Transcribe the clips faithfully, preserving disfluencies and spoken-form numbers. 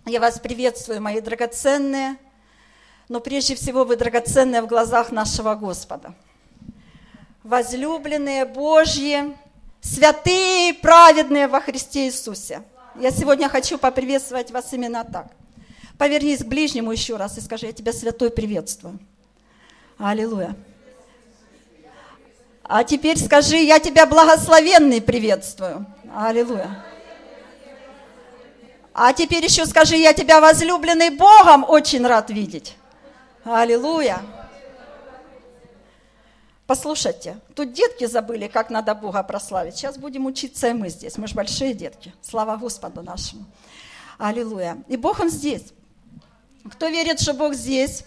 Я вас приветствую, мои драгоценные, но прежде всего вы драгоценные в глазах нашего Господа. Возлюбленные Божьи, святые и праведные во Христе Иисусе. Я сегодня хочу поприветствовать вас именно так. Повернись к ближнему еще раз и скажи: я тебя, святой, приветствую. Аллилуйя. А теперь скажи: я тебя, благословенный, приветствую. Аллилуйя. А теперь еще скажи: я тебя, возлюбленный Богом, очень рад видеть. Аллилуйя. Послушайте, тут детки забыли, как надо Бога прославить. Сейчас будем учиться и мы здесь. Мы же большие детки. Слава Господу нашему. Аллилуйя. И Бог, Он здесь. Кто верит, что Бог здесь?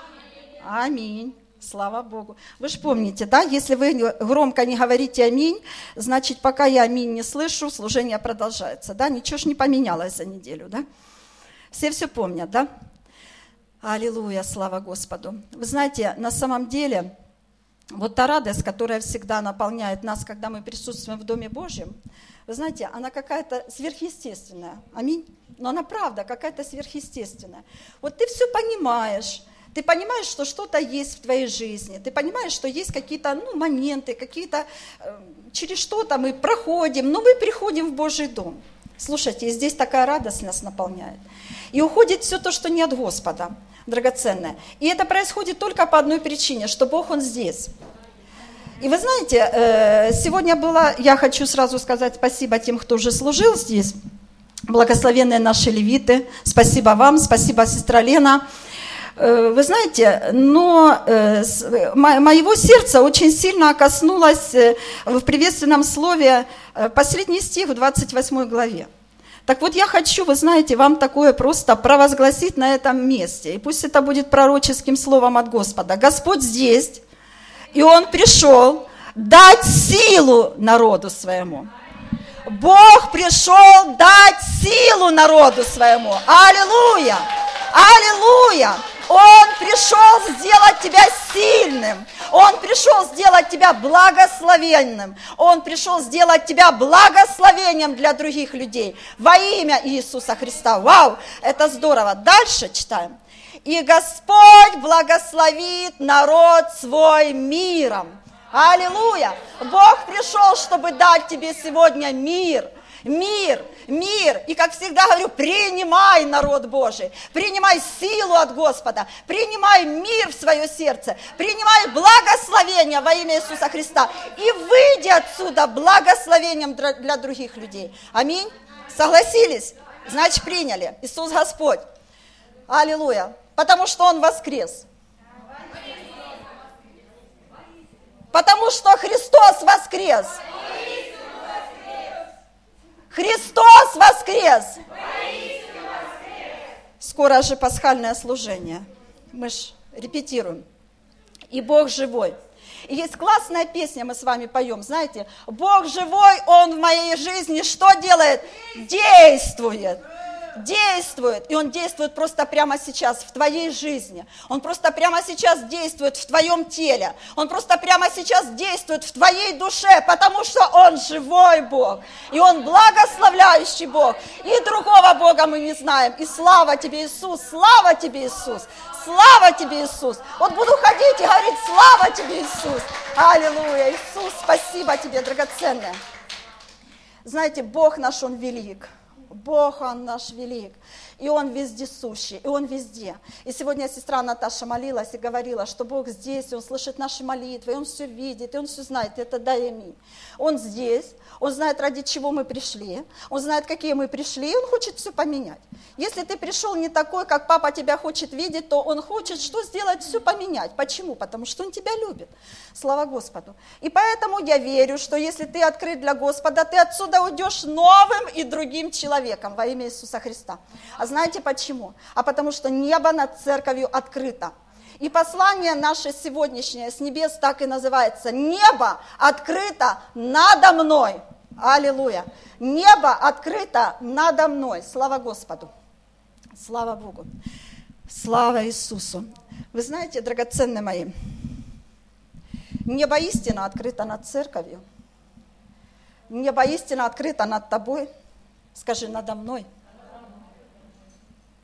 Аминь. Слава Богу. Вы же помните, да, если вы громко не говорите аминь, значит, пока я аминь не слышу, служение продолжается, да, ничего ж не поменялось за неделю, да. Все все помнят, да? Аллилуйя, слава Господу. Вы знаете, на самом деле, вот та радость, которая всегда наполняет нас, когда мы присутствуем в Доме Божьем, вы знаете, она какая-то сверхъестественная, аминь, но она правда какая-то сверхъестественная. Вот ты все понимаешь. Ты понимаешь, что что-то есть в твоей жизни, ты понимаешь, что есть какие-то ну, моменты, какие-то, э, через что-то мы проходим, но мы приходим в Божий дом. Слушайте, и здесь такая радость нас наполняет. И уходит все то, что не от Господа, драгоценное. И это происходит только по одной причине, что Бог, Он здесь. И вы знаете, э, сегодня было, я хочу сразу сказать спасибо тем, кто уже служил здесь, благословенные наши левиты, спасибо вам, спасибо, сестра Лена. Вы знаете, но моего сердца очень сильно коснулось в приветственном слове последний стих в двадцать восьмой главе. Так вот, я хочу, вы знаете, вам такое просто провозгласить на этом месте. И пусть это будет пророческим словом от Господа. Господь здесь, и Он пришел дать силу народу своему. Бог пришел дать силу народу своему. Аллилуйя! Аллилуйя! Он пришел сделать тебя сильным. Он пришел сделать тебя благословенным. Он пришел сделать тебя благословением для других людей. Во имя Иисуса Христа. Вау, это здорово. Дальше читаем. И Господь благословит народ свой миром. Аллилуйя. Бог пришел, чтобы дать тебе сегодня мир. Мир, мир. И, как всегда говорю, принимай, народ Божий, принимай силу от Господа, принимай мир в свое сердце, принимай благословение во имя Иисуса Христа и выйди отсюда благословением для других людей. Аминь. Согласились? Значит, приняли. Иисус Господь. Аллилуйя. Потому что Он воскрес. Потому что Христос воскрес. Христос воскрес! Скоро же пасхальное служение. Мы ж репетируем. И Бог живой. И есть классная песня, мы с вами поем, знаете. Бог живой, Он в моей жизни что делает? Действует. Действует. И Он действует просто прямо сейчас в твоей жизни. Он просто прямо сейчас действует в твоем теле. Он просто прямо сейчас действует в твоей душе, потому что Он живой Бог. И Он благословляющий Бог. И другого Бога мы не знаем. И слава тебе, Иисус, слава тебе, Иисус. Слава тебе, Иисус. Вот буду ходить и говорить: слава тебе, Иисус. Аллилуйя. Иисус, спасибо тебе, драгоценное. Знаете, Бог наш, Он велик. Бог, Он наш велик, и Он вездесущий, и Он везде. И сегодня сестра Наташа молилась и говорила, что Бог здесь, Он слышит наши молитвы, и Он все видит, и Он все знает, это да и аминь. Он здесь, Он знает, ради чего мы пришли, Он знает, какие мы пришли, и Он хочет все поменять. Если ты пришел не такой, как папа тебя хочет видеть, то Он хочет что сделать? Все поменять. Почему? Потому что Он тебя любит. Слава Господу. И поэтому я верю, что если ты открыт для Господа, ты отсюда уйдешь новым и другим человеком во имя Иисуса Христа. А знаете почему? А потому что небо над церковью открыто. И послание наше сегодняшнее с небес так и называется: небо открыто надо мной. Аллилуйя. Небо открыто надо мной. Слава Господу. Слава Богу. Слава Иисусу. Вы знаете, драгоценные мои, небо истина открыто над церковью. Небо истина открыто над тобой. Скажи: надо мной.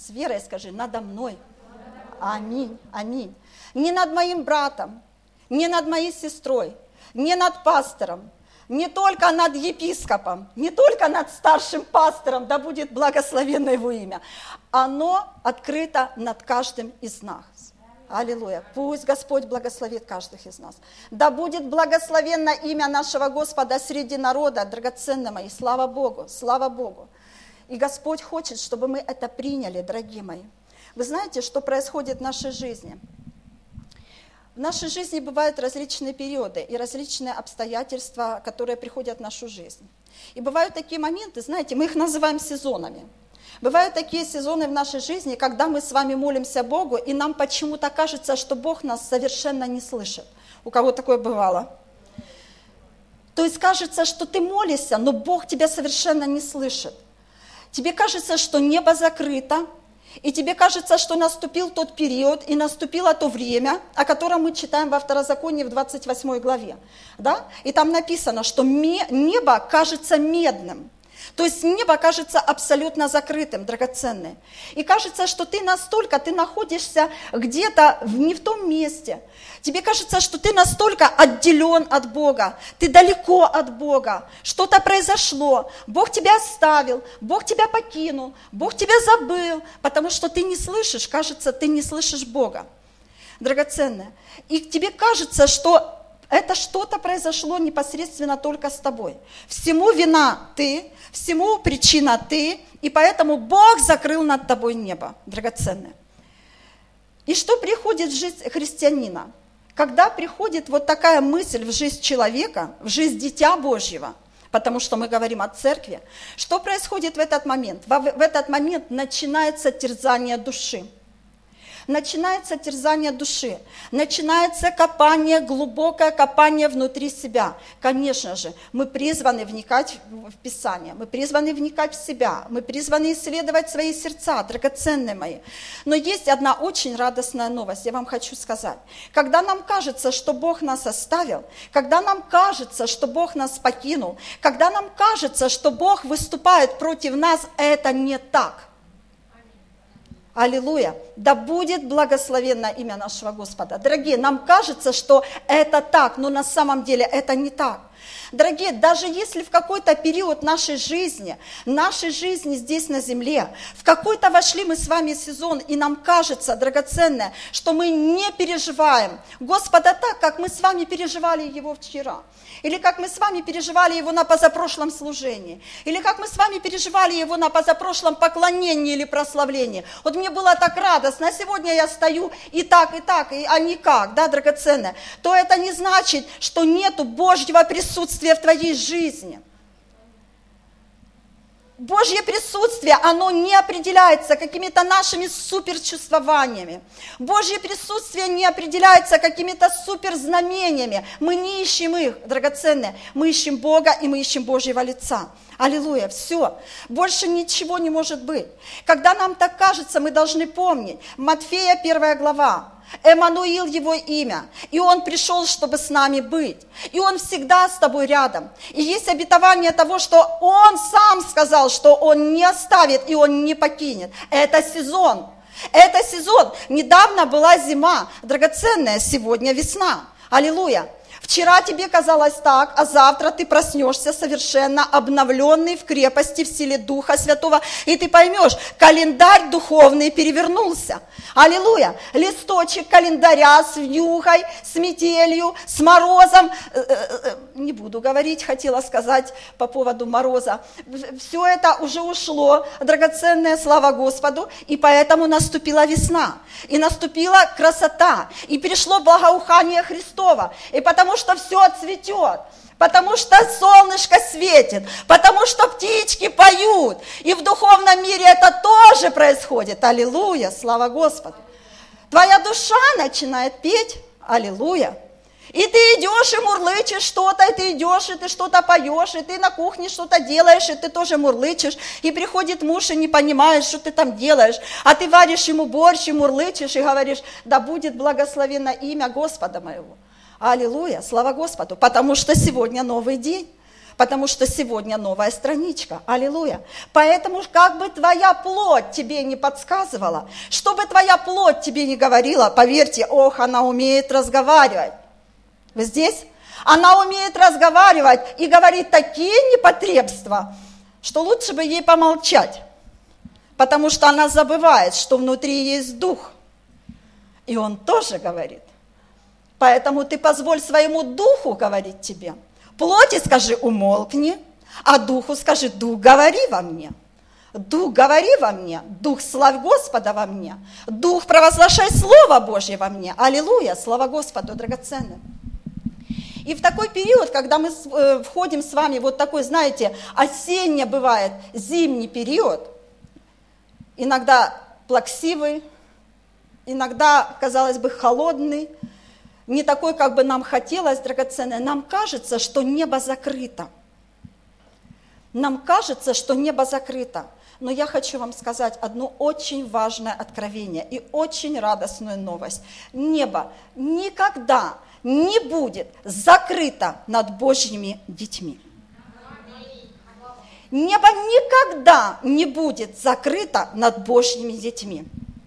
С верой скажи, надо мной. Аминь, аминь. Не над моим братом, не над моей сестрой, не над пастором, не только над епископом, не только над старшим пастором, да будет благословенно его имя. Оно открыто над каждым из нас. Аллилуйя. Пусть Господь благословит каждых из нас. Да будет благословенно имя нашего Господа среди народа, драгоценные мои. Слава Богу, слава Богу. И Господь хочет, чтобы мы это приняли, дорогие мои. Вы знаете, что происходит в нашей жизни? В нашей жизни бывают различные периоды и различные обстоятельства, которые приходят в нашу жизнь. И бывают такие моменты, знаете, мы их называем сезонами. Бывают такие сезоны в нашей жизни, когда мы с вами молимся Богу, и нам почему-то кажется, что Бог нас совершенно не слышит. У кого такое бывало? То есть кажется, что ты молишься, но Бог тебя совершенно не слышит. Тебе кажется, что небо закрыто, и тебе кажется, что наступил тот период и наступило то время, о котором мы читаем во Второзаконии в двадцать восьмой главе. Да? И там написано, что небо кажется медным. То есть небо кажется абсолютно закрытым, драгоценным. И кажется, что ты настолько, ты находишься где-то не в том месте. Тебе кажется, что ты настолько отделен от Бога, ты далеко от Бога. Что-то произошло, Бог тебя оставил, Бог тебя покинул, Бог тебя забыл, потому что ты не слышишь, кажется, ты не слышишь Бога. Драгоценное. И тебе кажется, что это что-то произошло непосредственно только с тобой. Всему вина ты, всему причина ты, и поэтому Бог закрыл над тобой небо, драгоценное. И что приходит в жизнь христианина? Когда приходит вот такая мысль в жизнь человека, в жизнь Дитя Божьего, потому что мы говорим о церкви, что происходит в этот момент? В этот момент начинается терзание души. Начинается терзание души, начинается копание, глубокое копание внутри себя. Конечно же, мы призваны вникать в Писание, мы призваны вникать в себя, мы призваны исследовать свои сердца, драгоценные мои. Но есть одна очень радостная новость, я вам хочу сказать. Когда нам кажется, что Бог нас оставил, когда нам кажется, что Бог нас покинул, когда нам кажется, что Бог выступает против нас, это не так. Аллилуйя! Да будет благословенно имя нашего Господа. Дорогие, нам кажется, что это так, но на самом деле это не так. Дорогие, даже если в какой-то период нашей жизни, нашей жизни здесь на земле, в какой-то вошли мы с вами сезон, и нам кажется, драгоценное, что мы не переживаем Господа так, как мы с вами переживали Его вчера, или как мы с вами переживали Его на позапрошлом служении, или как мы с вами переживали Его на позапрошлом поклонении или прославлении. Вот мне было так радостно, а сегодня я стою и так, и так, и, а никак, да, драгоценное, то это не значит, что нету Божьего присутствия в твоей жизни. Божье присутствие, оно не определяется какими-то нашими суперчувствованиями. Божье присутствие не определяется какими-то суперзнамениями. Мы не ищем их, драгоценные. Мы ищем Бога, и мы ищем Божьего лица. Аллилуйя, все. Больше ничего не может быть. Когда нам так кажется, мы должны помнить. Матфея первая глава. Эммануил его имя, и он пришел, чтобы с нами быть, и он всегда с тобой рядом, и есть обетование того, что он сам сказал, что он не оставит и он не покинет. Это сезон, это сезон. Недавно была зима, драгоценная, сегодня весна. Аллилуйя. Вчера тебе казалось так, а завтра ты проснешься совершенно обновленный в крепости, в силе Духа Святого, и ты поймешь, календарь духовный перевернулся. Аллилуйя! Листочек календаря с вьюгой, с метелью, с морозом. Не буду говорить, хотела сказать по поводу мороза. Все это уже ушло, драгоценная, слава Господу, и поэтому наступила весна, и наступила красота, и пришло благоухание Христово, и потому что все цветет, потому что солнышко светит, потому что птички поют, и в духовном мире это тоже происходит. Аллилуйя, слава Господу. Твоя душа начинает петь, аллилуйя. И ты идешь и мурлычешь что-то, и ты идешь, и ты что-то поешь, и ты на кухне что-то делаешь, и ты тоже мурлычешь, и приходит муж, и не понимает, что ты там делаешь, а ты варишь ему борщ, и мурлычешь, и говоришь, да будет благословенно имя Господа моего. Аллилуйя, слава Господу, потому что сегодня новый день, потому что сегодня новая страничка. Аллилуйя. Поэтому как бы твоя плоть тебе не подсказывала, чтобы твоя плоть тебе не говорила, поверьте, ох, она умеет разговаривать. Вы здесь? Она умеет разговаривать и говорит такие непотребства, что лучше бы ей помолчать, потому что она забывает, что внутри есть дух, и он тоже говорит. Поэтому ты позволь своему духу говорить тебе. Плоти скажи умолкни, а духу скажи дух говори во мне. Дух говори во мне, дух славь Господа во мне, дух провозглашай Слово Божье во мне. Аллилуйя, слава Господу драгоценным. И в такой период, когда мы входим с вами, вот такой, знаете, осенний бывает, зимний период, иногда плаксивый, иногда, казалось бы, холодный, не такой, как бы нам хотелось, драгоценное, нам кажется, что небо закрыто. Нам кажется, что небо закрыто. Но я хочу вам сказать одно очень важное откровение и очень радостную новость. Небо никогда не будет закрыто над Божьими детьми. Небо никогда не будет закрыто над Божьими детьми.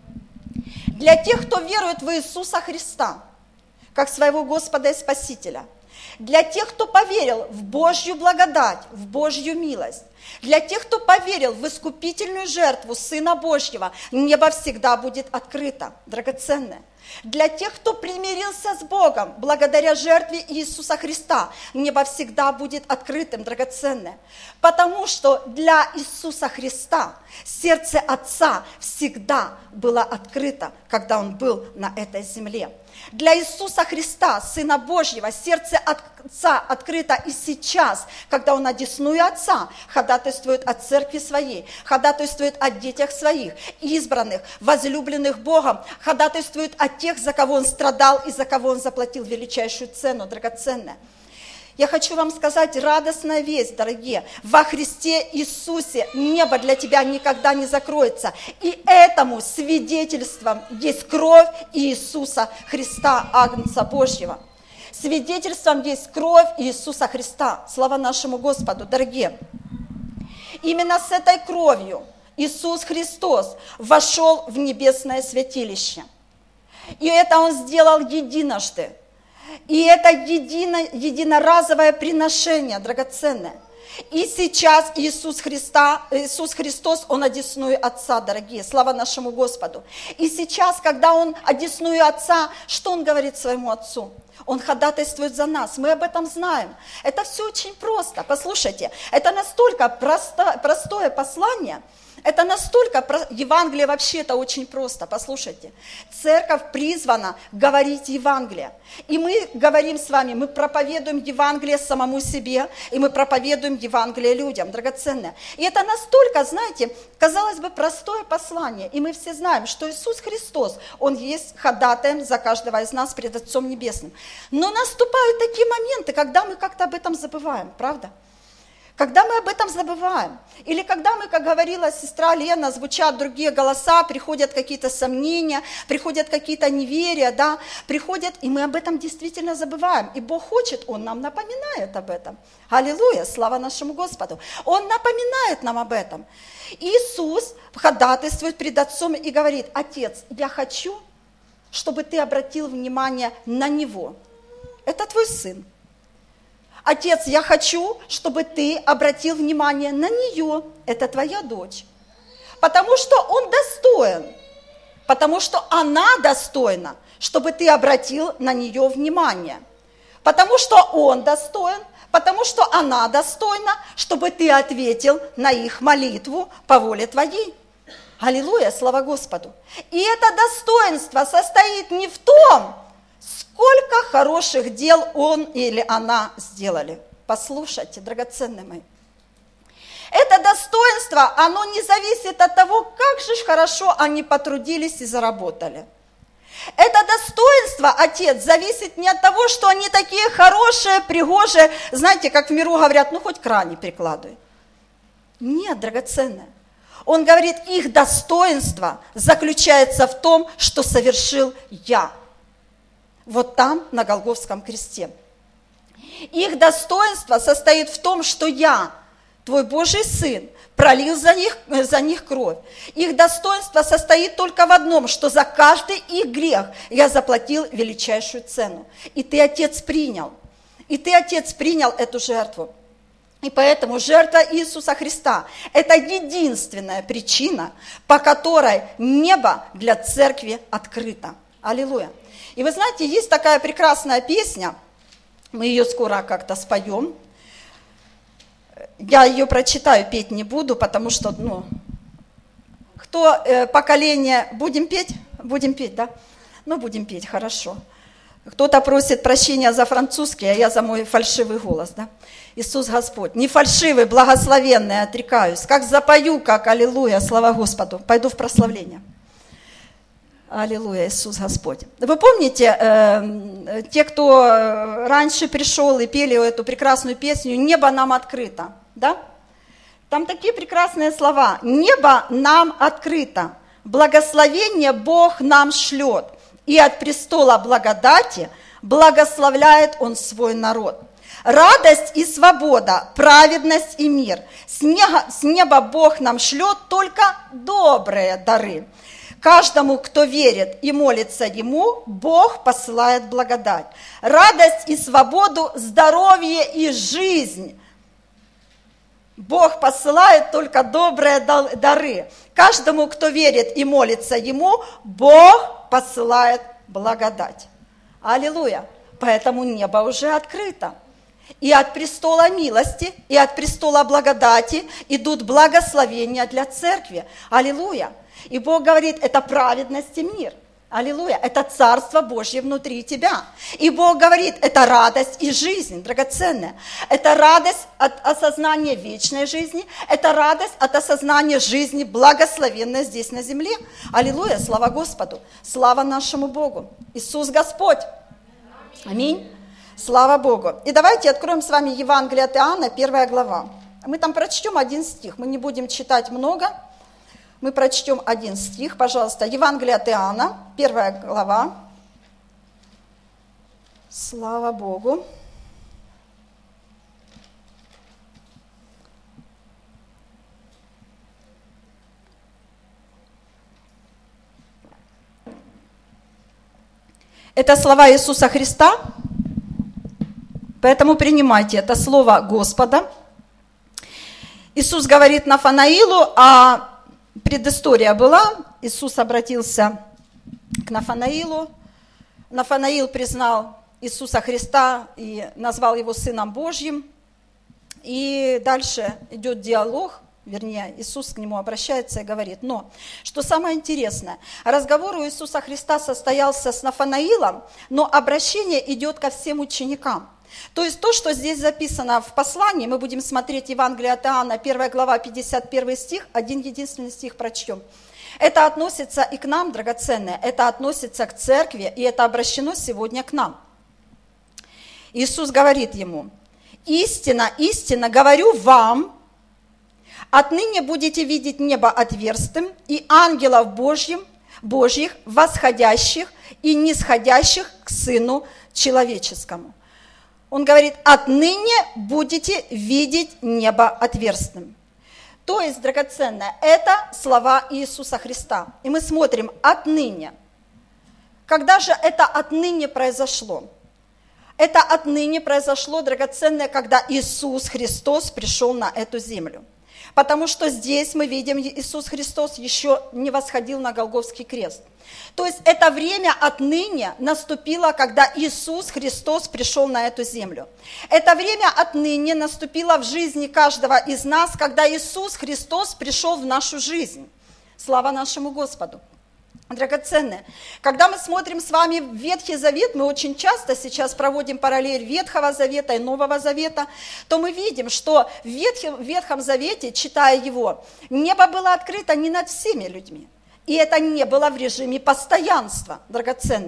Для тех, кто верует в Иисуса Христа, как своего Господа и Спасителя, для тех, кто поверил в Божью благодать, в Божью милость, для тех, кто поверил в искупительную жертву Сына Божьего, небо всегда будет открыто, драгоценное. Для тех, кто примирился с Богом благодаря жертве Иисуса Христа, небо всегда будет открытым, драгоценное. Потому что для Иисуса Христа сердце Отца всегда было открыто, когда Он был на этой земле. Для Иисуса Христа, Сына Божьего, сердце Отца открыто и сейчас, когда Он одесную Отца ходатайствует о церкви своей, ходатайствует о детях своих, избранных, возлюбленных Богом, ходатайствует о тех, за кого Он страдал и за кого Он заплатил величайшую цену, драгоценная. Я хочу вам сказать радостная весть, дорогие. Во Христе Иисусе небо для тебя никогда не закроется. И этому свидетельством есть кровь Иисуса Христа, Агнца Божьего. Свидетельством есть кровь Иисуса Христа. Слава нашему Господу, дорогие. Именно с этой кровью Иисус Христос вошел в небесное святилище. И это Он сделал единожды. И это едино, единоразовое приношение, драгоценное. И сейчас Иисус, Христа, Иисус Христос, Он одесную Отца, дорогие, слава нашему Господу. И сейчас, когда Он одесную Отца, что Он говорит своему Отцу? Он ходатайствует за нас, мы об этом знаем. Это все очень просто, послушайте, это настолько просто, простое послание. Это настолько, Евангелие вообще это очень просто, послушайте. Церковь призвана говорить Евангелие. И мы говорим с вами, мы проповедуем Евангелие самому себе, и мы проповедуем Евангелие людям, драгоценное. И это настолько, знаете, казалось бы, простое послание. И мы все знаем, что Иисус Христос, Он есть ходатаем за каждого из нас пред Отцом Небесным. Но наступают такие моменты, когда мы как-то об этом забываем, правда? Когда мы об этом забываем, или когда мы, как говорила сестра Лена, звучат другие голоса, приходят какие-то сомнения, приходят какие-то неверия, да, приходят, и мы об этом действительно забываем. И Бог хочет, Он нам напоминает об этом. Аллилуйя, слава нашему Господу. Он напоминает нам об этом. Иисус ходатайствует пред Отцом и говорит: Отец, я хочу, чтобы ты обратил внимание на Него. Это твой Сын. Отец, я хочу, чтобы ты обратил внимание на нее. Это твоя дочь. Потому что он достоин. Потому что она достойна, чтобы ты обратил на нее внимание. Потому что он достоин, потому что она достойна, чтобы ты ответил на их молитву по воле твоей. Аллилуйя, слава Господу. И это достоинство состоит не в том, сколько хороших дел он или она сделали. Послушайте, драгоценные мои. Это достоинство, оно не зависит от того, как же хорошо они потрудились и заработали. Это достоинство, Отец, зависит не от того, что они такие хорошие, пригожие, знаете, как в миру говорят, ну хоть крани прикладывай. Нет, драгоценное. Он говорит, их достоинство заключается в том, что совершил я. Вот там, на Голгофском кресте. Их достоинство состоит в том, что я, твой Божий Сын, пролил за них, за них кровь. Их достоинство состоит только в одном, что за каждый их грех я заплатил величайшую цену. И ты, Отец, принял. И ты, Отец, принял эту жертву. И поэтому жертва Иисуса Христа – это единственная причина, по которой небо для церкви открыто. Аллилуйя. И вы знаете, есть такая прекрасная песня, мы ее скоро как-то споем. Я ее прочитаю, петь не буду, потому что, ну, кто э, поколение, будем петь? Будем петь, да? Ну, будем петь, хорошо. Кто-то просит прощения за французский, а я за мой фальшивый голос, да? Иисус Господь, не фальшивый, благословенный, отрекаюсь. Как запою, как аллилуйя, слава Господу. Пойду в прославление. Аллилуйя, Иисус Господь. Вы помните, э, те, кто раньше пришел и пели эту прекрасную песню «Небо нам открыто», да? Там такие прекрасные слова. «Небо нам открыто, благословение Бог нам шлет, и от престола благодати благословляет Он свой народ. Радость и свобода, праведность и мир. С неба, с неба Бог нам шлет только добрые дары. Каждому, кто верит и молится Ему, Бог посылает благодать. Радость и свободу, здоровье и жизнь. Бог посылает только добрые дары. Каждому, кто верит и молится Ему, Бог посылает благодать. Аллилуйя. Поэтому небо уже открыто. И от престола милости, и от престола благодати идут благословения для церкви. Аллилуйя. И Бог говорит, это праведность и мир. Аллилуйя. Это Царство Божье внутри тебя. И Бог говорит, это радость и жизнь, драгоценная. Это радость от осознания вечной жизни. Это радость от осознания жизни, благословенной здесь на земле. Аллилуйя. Слава Господу. Слава нашему Богу. Иисус Господь. Аминь. Слава Богу. И давайте откроем с вами Евангелие от Иоанна, первая глава. Мы там прочтем один стих. Мы не будем читать много. Мы прочтем один стих, пожалуйста. Евангелие от Иоанна, первая глава. Слава Богу. Это слова Иисуса Христа, поэтому принимайте это слово Господа. Иисус говорит Нафанаилу, а предыстория была, Иисус обратился к Нафанаилу, Нафанаил признал Иисуса Христа и назвал его Сыном Божьим, и дальше идет диалог, вернее, Иисус к нему обращается и говорит, но, что самое интересное, разговор у Иисуса Христа состоялся с Нафанаилом, но обращение идет ко всем ученикам. То есть то, что здесь записано в послании, мы будем смотреть Евангелие от Иоанна, первая глава, пятьдесят первый стих, один единственный стих прочтем. Это относится и к нам, драгоценное, это относится к церкви, и это обращено сегодня к нам. Иисус говорит ему, истинно, истинно говорю вам, отныне будете видеть небо отверстым и ангелов Божьим, Божьих, восходящих и нисходящих к Сыну Человеческому. Он говорит, отныне будете видеть небо отверстым. То есть, драгоценное, это слова Иисуса Христа. И мы смотрим, отныне. Когда же это отныне произошло? Это отныне произошло, драгоценное, когда Иисус Христос пришел на эту землю. Потому что здесь мы видим, Иисус Христос еще не восходил на Голгофский крест. То есть это время отныне наступило, когда Иисус Христос пришел на эту землю. Это время отныне наступило в жизни каждого из нас, когда Иисус Христос пришел в нашу жизнь. Слава нашему Господу. Драгоценные, когда мы смотрим с вами в Ветхий Завет, мы очень часто сейчас проводим параллель Ветхого Завета и Нового Завета, то мы видим, что в Ветхом, в Ветхом Завете, читая его, небо было открыто не над всеми людьми. И это не было в режиме постоянства, драгоценное.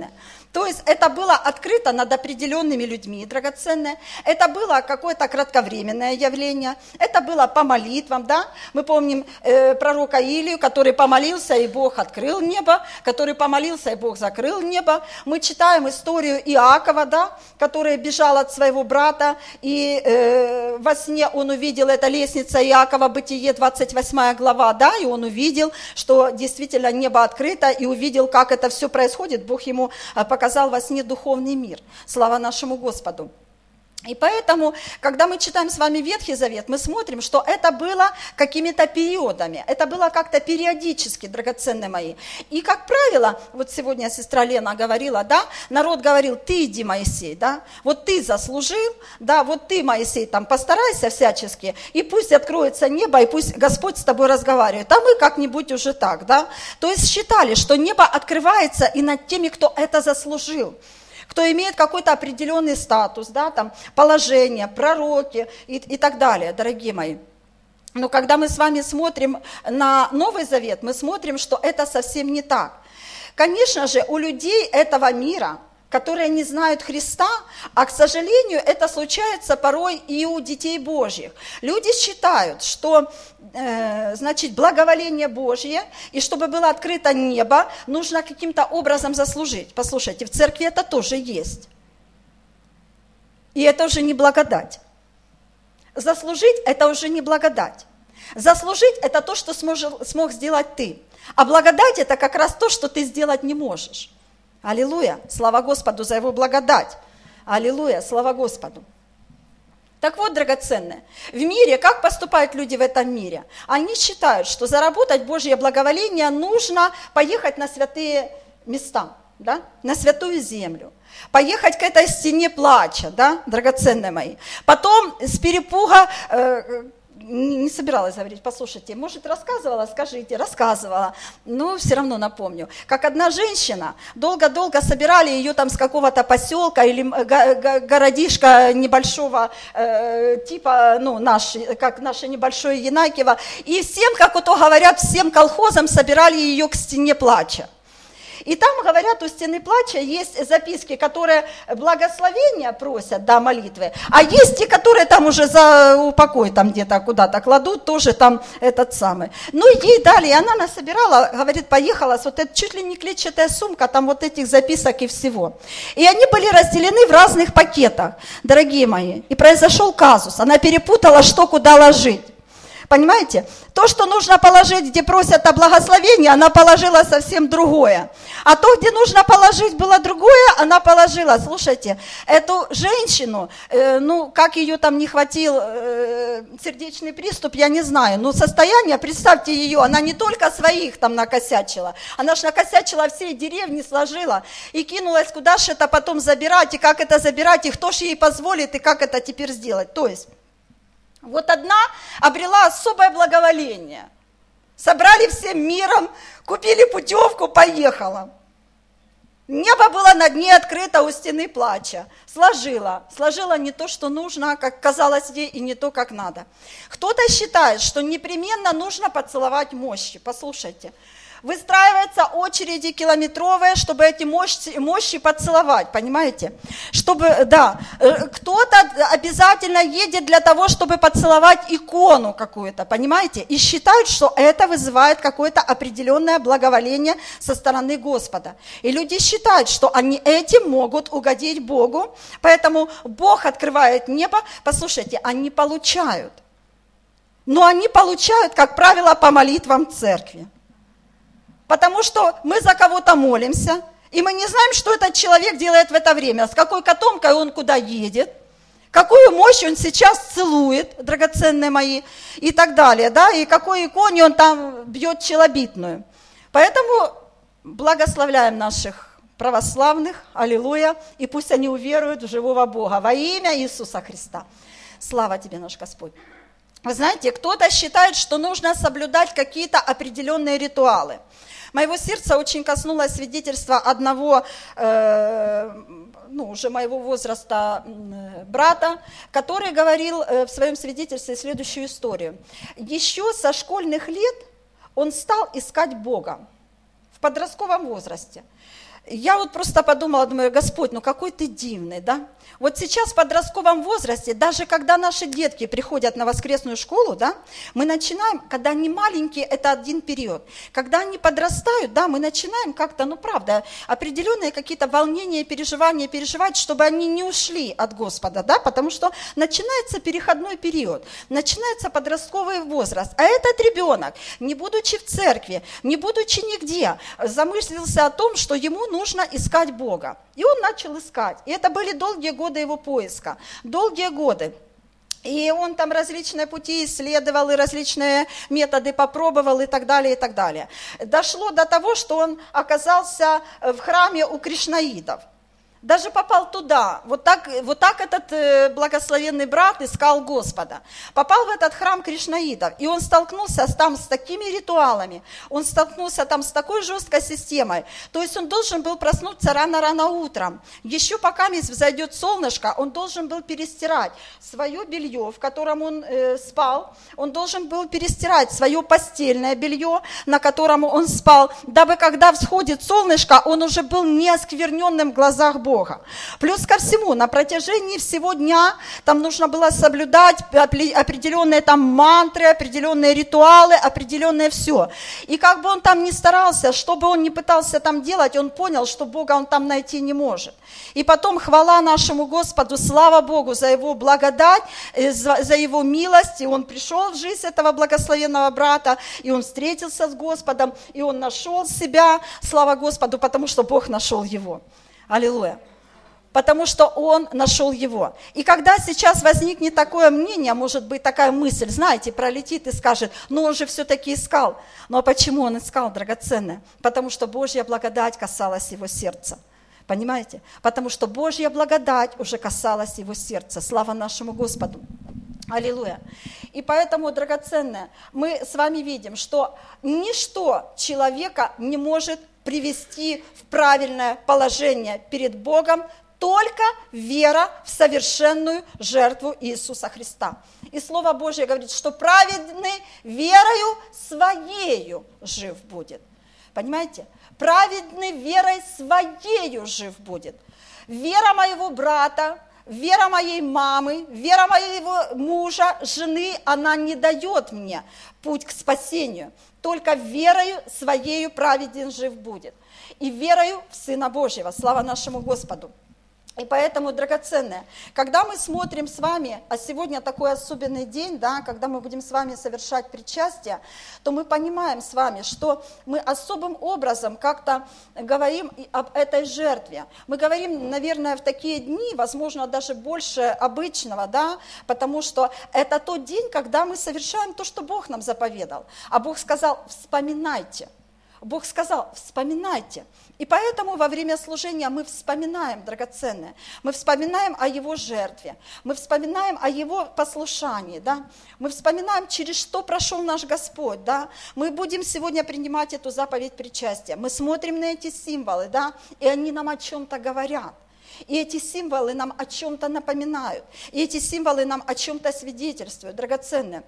То есть это было открыто над определенными людьми, драгоценное. Это было какое-то кратковременное явление. Это было по молитвам, да. Мы помним э, пророка Илию, который помолился, и Бог открыл небо, который помолился, и Бог закрыл небо. Мы читаем историю Иакова, да, который бежал от своего брата, и э, во сне он увидел, это лестница Иакова, Бытие, двадцать восьмая глава, да, и он увидел, что действительно небо открыто, и увидел, как это все происходит. Бог ему показал во сне духовный мир. Слава нашему Господу. И поэтому, когда мы читаем с вами Ветхий Завет, мы смотрим, что это было какими-то периодами, это было как-то периодически, драгоценные мои. И, как правило, вот сегодня сестра Лена говорила, да, народ говорил: ты иди, Моисей, да, вот ты заслужил, да, вот ты, Моисей, там постарайся всячески, и пусть откроется небо, и пусть Господь с тобой разговаривает, а мы как-нибудь уже так, да. То есть считали, что небо открывается и над теми, кто это заслужил, кто имеет какой-то определенный статус, да, там, положение, пророки и, и так далее, дорогие мои. Но когда мы с вами смотрим на Новый Завет, мы смотрим, что это совсем не так. Конечно же, у людей этого мира, которые не знают Христа, а, к сожалению, это случается порой и у детей Божьих. Люди считают, что, э, значит, благоволение Божье, и чтобы было открыто небо, нужно каким-то образом заслужить. Послушайте, в церкви это тоже есть. И это уже не благодать. Заслужить – это уже не благодать. Заслужить – это то, что смог, смог сделать ты. А благодать – это как раз то, что ты сделать не можешь. Аллилуйя! Слава Господу за Его благодать! Аллилуйя! Слава Господу! Так вот, драгоценные, в мире, как поступают люди в этом мире? Они считают, что заработать Божье благоволение нужно поехать на святые места, да? На святую землю, поехать к этой стене плача, да, драгоценные мои. Потом с перепуга... Э, Не собиралась говорить, послушайте, может, рассказывала, скажите, рассказывала, но все равно напомню. Как одна женщина, долго-долго собирали ее там с какого-то поселка или городишка небольшого э, типа, ну, наш, как наше небольшое Янакиево, и всем, как вот то говорят, всем колхозам собирали ее к стене плача. И там, говорят, у стены плача есть записки, которые благословения просят, да, молитвы, а есть те, которые там уже за упокой там где-то куда-то кладут, тоже там этот самый. Ну, ей дали, и она насобирала, говорит, поехала с вот этой чуть ли не клетчатая сумка, там вот этих записок и всего. И они были разделены в разных пакетах, дорогие мои. И произошел казус, она перепутала, что куда ложить. Понимаете? То, что нужно положить, где просят о благословении, она положила совсем другое. А то, где нужно положить было другое, она положила. Слушайте, эту женщину, э, ну, как ее там не хватил э, сердечный приступ, я не знаю. Но состояние, представьте ее, она не только своих там накосячила, она же накосячила всей деревни, сложила и кинулась, куда же это потом забирать, и как это забирать, и кто же ей позволит, и как это теперь сделать. То есть... Вот одна обрела особое благоволение. Собрали всем миром, купили путевку, поехала. Небо было над ней открыто у стены плача. Сложила. Сложила не то, что нужно, как казалось ей, и не то, как надо. Кто-то считает, что непременно нужно поцеловать мощи. Послушайте. Выстраиваются очереди километровые, чтобы эти мощи, мощи поцеловать, понимаете? Чтобы, да, кто-то обязательно едет для того, чтобы поцеловать икону какую-то, понимаете? И считают, что это вызывает какое-то определенное благоволение со стороны Господа. И люди считают, что они этим могут угодить Богу, поэтому Бог открывает небо. Послушайте, они получают. Но они получают, как правило, по молитвам церкви. Потому что мы за кого-то молимся, и мы не знаем, что этот человек делает в это время, с какой котомкой он куда едет, какую мощь он сейчас целует, драгоценные мои, и так далее, да, и какой иконе он там бьет челобитную. Поэтому благословляем наших православных, аллилуйя, и пусть они уверуют в живого Бога во имя Иисуса Христа. Слава тебе, наш Господь. Вы знаете, кто-то считает, что нужно соблюдать какие-то определенные ритуалы. Моего сердца очень коснулось свидетельства одного, э, ну, уже моего возраста э, брата, который говорил э, в своем свидетельстве следующую историю. Еще со школьных лет он стал искать Бога в подростковом возрасте. я вот просто подумала, думаю, Господь, ну какой ты дивный, да? Вот сейчас в подростковом возрасте, даже когда наши детки приходят на воскресную школу, да, мы начинаем, когда они маленькие, это один период. Когда они подрастают, да, мы начинаем как-то, ну правда, определенные какие-то волнения, переживания переживать, чтобы они не ушли от Господа, да, потому что начинается переходной период, начинается подростковый возраст. А этот ребенок, не будучи в церкви, не будучи нигде, замыслился о том, что ему нужно искать Бога. И он начал искать. И это были долгие годы его поиска, долгие годы. И он там различные пути исследовал, и различные методы попробовал, и так далее, и так далее. Дошло до того, что он оказался в храме у кришнаитов. Даже попал туда. Вот так, вот так этот э, благословенный брат искал Господа. Попал в этот храм кришнаитов, и он столкнулся там с такими ритуалами, он столкнулся там с такой жесткой системой. То есть он должен был проснуться рано-рано утром. Еще пока взойдет солнышко, он должен был перестирать свое белье, в котором он э, спал. Он должен был перестирать свое постельное белье, на котором он спал, дабы когда всходит солнышко, он уже был не оскверненным в глазах Бога. Бога. Плюс ко всему, на протяжении всего дня там нужно было соблюдать определенные там мантры, определенные ритуалы, определенное все. И как бы он там ни старался, что бы он ни пытался там делать, он понял, что Бога он там найти не может. И потом хвала нашему Господу, слава Богу за Его благодать, за, за Его милость. И он пришел в жизнь этого благословенного брата, и он встретился с Господом, и он нашел себя, слава Господу, потому что Бог нашел его. Аллилуйя. Потому что он нашел его. И когда сейчас возникнет такое мнение, может быть такая мысль, знаете, пролетит и скажет, ну он же все-таки искал. Ну а почему он искал, драгоценное? Потому что Божья благодать касалась его сердца. Понимаете? Потому что Божья благодать уже касалась его сердца. Слава нашему Господу. Аллилуйя. И поэтому, драгоценное, мы с вами видим, что ничто человека не может привести в правильное положение перед Богом, только вера в совершенную жертву Иисуса Христа. И Слово Божье говорит, что праведный верою своею жив будет. Понимаете? Праведный верой своею жив будет. Вера моего брата, вера моей мамы, вера моего мужа, жены, она не дает мне путь к спасению. Только верою своею праведен жив будет. И верою в Сына Божьего. Слава нашему Господу. И поэтому, драгоценное, когда мы смотрим с вами, а сегодня такой особенный день, да, когда мы будем с вами совершать причастие, то мы понимаем с вами, что мы особым образом как-то говорим об этой жертве. Мы говорим, наверное, в такие дни, возможно, даже больше обычного, да, потому что это тот день, когда мы совершаем то, что Бог нам заповедал. А Бог сказал, вспоминайте. Бог сказал, вспоминайте. И поэтому во время служения мы вспоминаем драгоценное. Мы вспоминаем о Его жертве. Мы вспоминаем о Его послушании. Да? Мы вспоминаем, через что прошел наш Господь. Да? Мы будем сегодня принимать эту заповедь причастия. Мы смотрим на эти символы, да? И они нам о чем-то говорят. И эти символы нам о чем-то напоминают. И эти символы нам о чем-то свидетельствуют, драгоценное.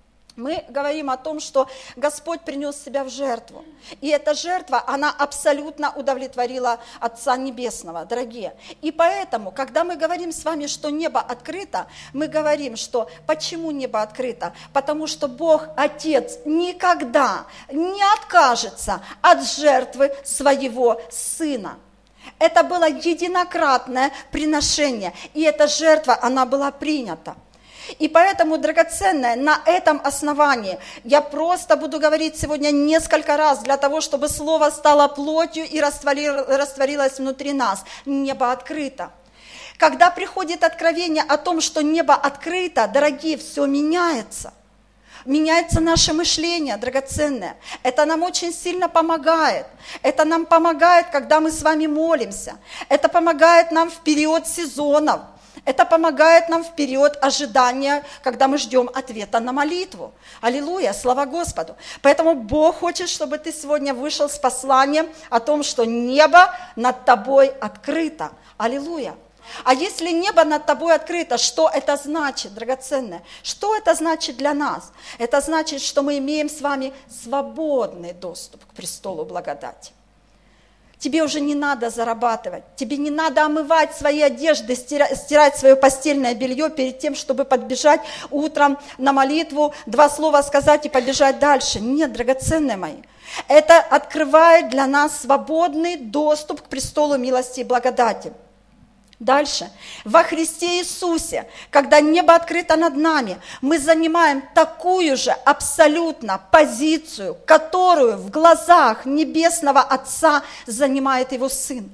Мы говорим о том, что Господь принес себя в жертву. И эта жертва, она абсолютно удовлетворила Отца Небесного, дорогие. И поэтому, когда мы говорим с вами, что небо открыто, мы говорим, что почему небо открыто? Потому что Бог, Отец, никогда не откажется от жертвы своего Сына. Это было единократное приношение, и эта жертва, она была принята. И поэтому, драгоценное, на этом основании я просто буду говорить сегодня несколько раз для того, чтобы слово стало плотью и растворилось внутри нас. Небо открыто. Когда приходит откровение о том, что небо открыто, дорогие, все меняется. Меняется наше мышление, драгоценное. Это нам очень сильно помогает. Это нам помогает, когда мы с вами молимся. Это помогает нам в период сезонов. Это помогает нам в период ожидания, когда мы ждем ответа на молитву. Аллилуйя, слава Господу. Поэтому Бог хочет, чтобы ты сегодня вышел с посланием о том, что небо над тобой открыто. Аллилуйя. А если небо над тобой открыто, что это значит, драгоценное? Что это значит для нас? Это значит, что мы имеем с вами свободный доступ к престолу благодати. Тебе уже не надо зарабатывать, тебе не надо омывать свои одежды, стирать, стирать свое постельное белье перед тем, чтобы подбежать утром на молитву, два слова сказать и побежать дальше. Нет, драгоценные мои, это открывает для нас свободный доступ к престолу милости и благодати. Дальше. Во Христе Иисусе, когда небо открыто над нами, мы занимаем такую же абсолютно позицию, которую в глазах Небесного Отца занимает Его Сын.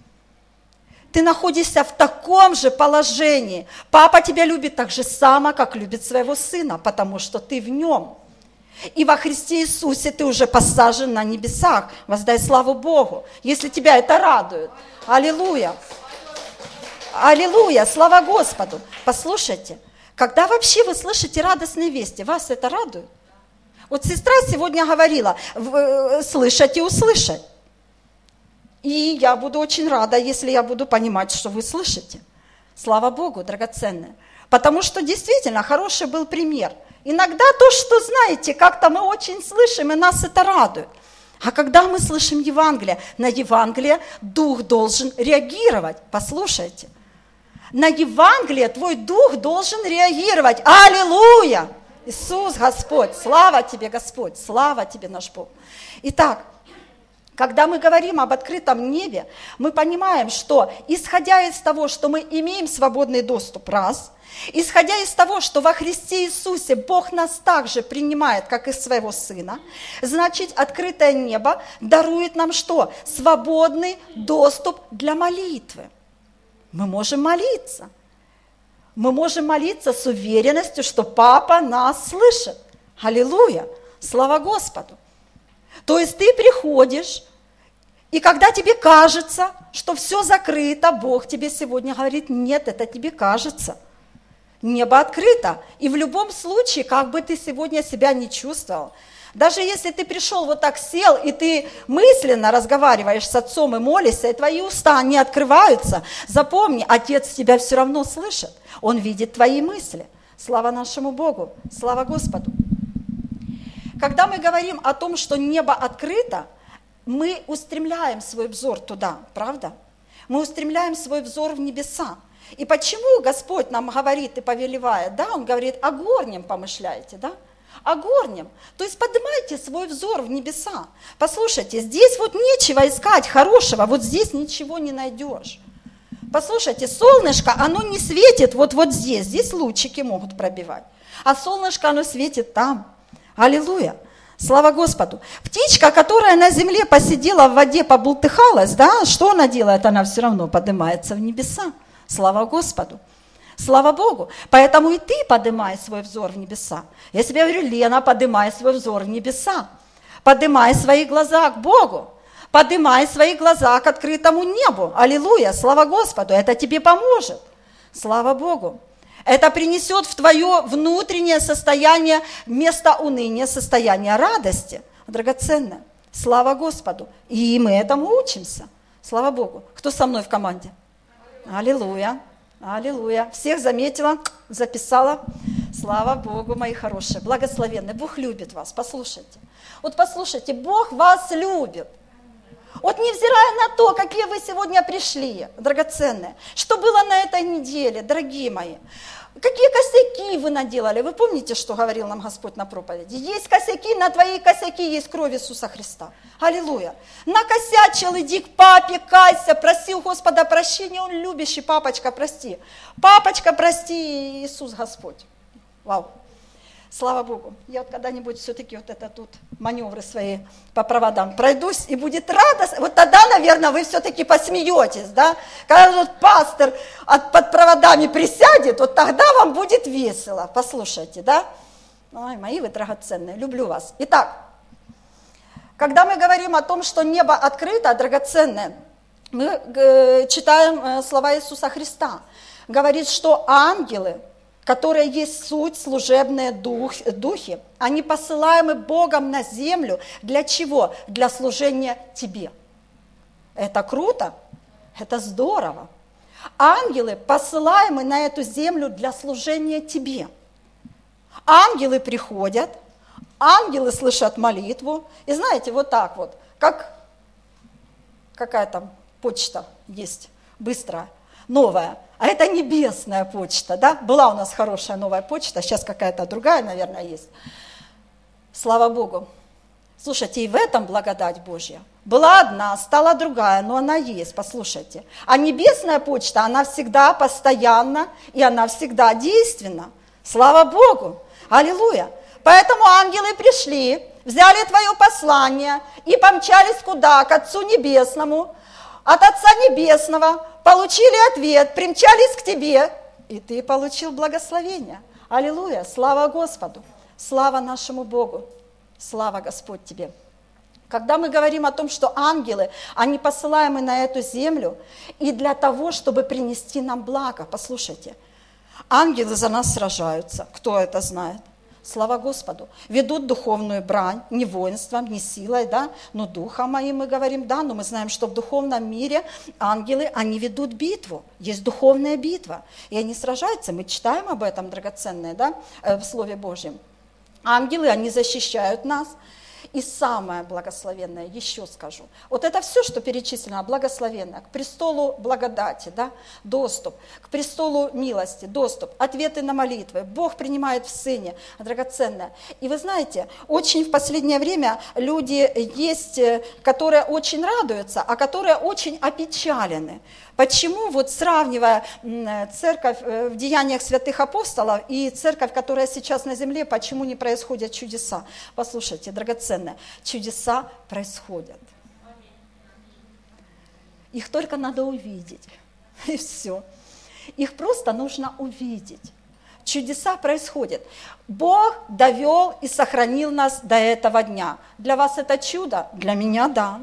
Ты находишься в таком же положении. Папа тебя любит так же само, как любит своего сына, потому что ты в нем. И во Христе Иисусе ты уже посажен на небесах. Воздай славу Богу, если тебя это радует. Аллилуйя. Аллилуйя, слава Господу. Послушайте, когда вообще вы слышите радостные вести, вас это радует? Вот сестра сегодня говорила, слышать и услышать. И я буду очень рада, если я буду понимать, что вы слышите. Слава Богу, драгоценные. Потому что действительно хороший был пример. Иногда то, что, знаете, как-то мы очень слышим, и нас это радует. А когда мы слышим Евангелие, на Евангелие Дух должен реагировать. Послушайте. На Евангелие твой Дух должен реагировать. Аллилуйя! Иисус Господь, слава тебе, Господь, слава тебе, наш Бог. Итак, когда мы говорим об открытом небе, мы понимаем, что исходя из того, что мы имеем свободный доступ, раз, исходя из того, что во Христе Иисусе Бог нас также принимает, как и своего Сына, значит, открытое небо дарует нам что? Свободный доступ для молитвы. Мы можем молиться. Мы можем молиться с уверенностью, что Папа нас слышит. Аллилуйя! Слава Господу! То есть ты приходишь, и когда тебе кажется, что все закрыто, Бог тебе сегодня говорит, нет, это тебе кажется. Небо открыто. И в любом случае, как бы ты сегодня себя не чувствовал, даже если ты пришел вот так сел, и ты мысленно разговариваешь с Отцом и молишься, и твои уста не открываются, запомни, Отец тебя все равно слышит. Он видит твои мысли. Слава нашему Богу, слава Господу. Когда мы говорим о том, что небо открыто, мы устремляем свой взор туда, правда? Мы устремляем свой взор в небеса. И почему Господь нам говорит и повелевает, да, Он говорит, о горнем помышляете, да? О горнем. То есть поднимайте свой взор в небеса. Послушайте, здесь вот нечего искать хорошего, вот здесь ничего не найдешь. Послушайте, солнышко, оно не светит вот, вот здесь, здесь лучики могут пробивать, а солнышко, оно светит там. Аллилуйя, слава Господу. Птичка, которая на земле посидела в воде, побултыхалась, да, что она делает? Она все равно поднимается в небеса. Слава Господу. Слава Богу. Поэтому и ты поднимай свой взор в небеса. Я тебе говорю, Лена, поднимай свой взор в небеса. Поднимай свои глаза к Богу. Поднимай свои глаза к открытому небу. Аллилуйя, слава Господу. Это тебе поможет. Слава Богу. Это принесет в твое внутреннее состояние вместо уныния состояние радости. Драгоценное. Слава Господу. И мы этому учимся. Слава Богу. Кто со мной в команде? Аллилуйя. Аллилуйя. Всех заметила, записала. Слава Богу, мои хорошие, благословенные. Бог любит вас, послушайте. Вот послушайте, Бог вас любит. Вот невзирая на то, какие вы сегодня пришли, драгоценные, что было на этой неделе, дорогие мои, какие косяки вы наделали. Вы помните, что говорил нам Господь на проповеди? Есть косяки, на твои косяки есть кровь Иисуса Христа. Аллилуйя. Накосячил, иди к папе, кайся, проси у Господа прощения, Он любящий, папочка, прости. Папочка, прости, Иисус Господь. Вау. Слава Богу. Я вот когда-нибудь все-таки вот это тут маневры свои по проводам пройдусь, и будет радость. Вот тогда, наверное, вы все-таки посмеетесь, да? Когда вот пастор от, под проводами присядет, вот тогда вам будет весело. Послушайте, да? Ой, мои вы драгоценные, люблю вас. Итак, когда мы говорим о том, что небо открыто, драгоценное, мы э, читаем э, слова Иисуса Христа. Говорит, что ангелы, которые есть суть, служебные дух, духи, они посылаемы Богом на землю. Для чего? Для служения тебе. Это круто, это здорово. Ангелы посылаемы на эту землю для служения тебе. Ангелы приходят, ангелы слышат молитву. И знаете, вот так вот, как, какая там почта есть, быстрая, новая. А это небесная почта, да? Была у нас хорошая новая почта, сейчас какая-то другая, наверное, есть. Слава Богу. Слушайте, и в этом благодать Божья. Была одна, стала другая, но она есть, послушайте. А небесная почта, она всегда постоянна, и она всегда действенна. Слава Богу! Аллилуйя! Поэтому ангелы пришли, взяли твое послание и помчались куда? К Отцу Небесному. От Отца Небесного получили ответ, примчались к тебе, и ты получил благословение. Аллилуйя! Слава Господу! Слава нашему Богу! Слава Господь тебе! Когда мы говорим о том, что ангелы, они посылаемы на эту землю, и для того, чтобы принести нам благо, послушайте, ангелы за нас сражаются, кто это знает? Слава Господу. Ведут духовную брань, не воинством, не силой, да, но духом моим мы говорим, да, но мы знаем, что в духовном мире ангелы, они ведут битву, есть духовная битва, и они сражаются, мы читаем об этом драгоценное, да, в Слове Божьем. Ангелы, они защищают нас. И самое благословенное, еще скажу, вот это все, что перечислено, благословенное, к престолу благодати, да, доступ, к престолу милости, доступ, ответы на молитвы, Бог принимает в Сыне, драгоценное. И вы знаете, очень в последнее время люди есть, которые очень радуются, а которые очень опечалены. Почему, вот сравнивая церковь в деяниях святых апостолов и церковь, которая сейчас на земле, почему не происходят чудеса? Послушайте, драгоценное, чудеса происходят. Их только надо увидеть, и все. Их просто нужно увидеть. Чудеса происходят. Бог довел и сохранил нас до этого дня. Для вас это чудо? Для меня – да.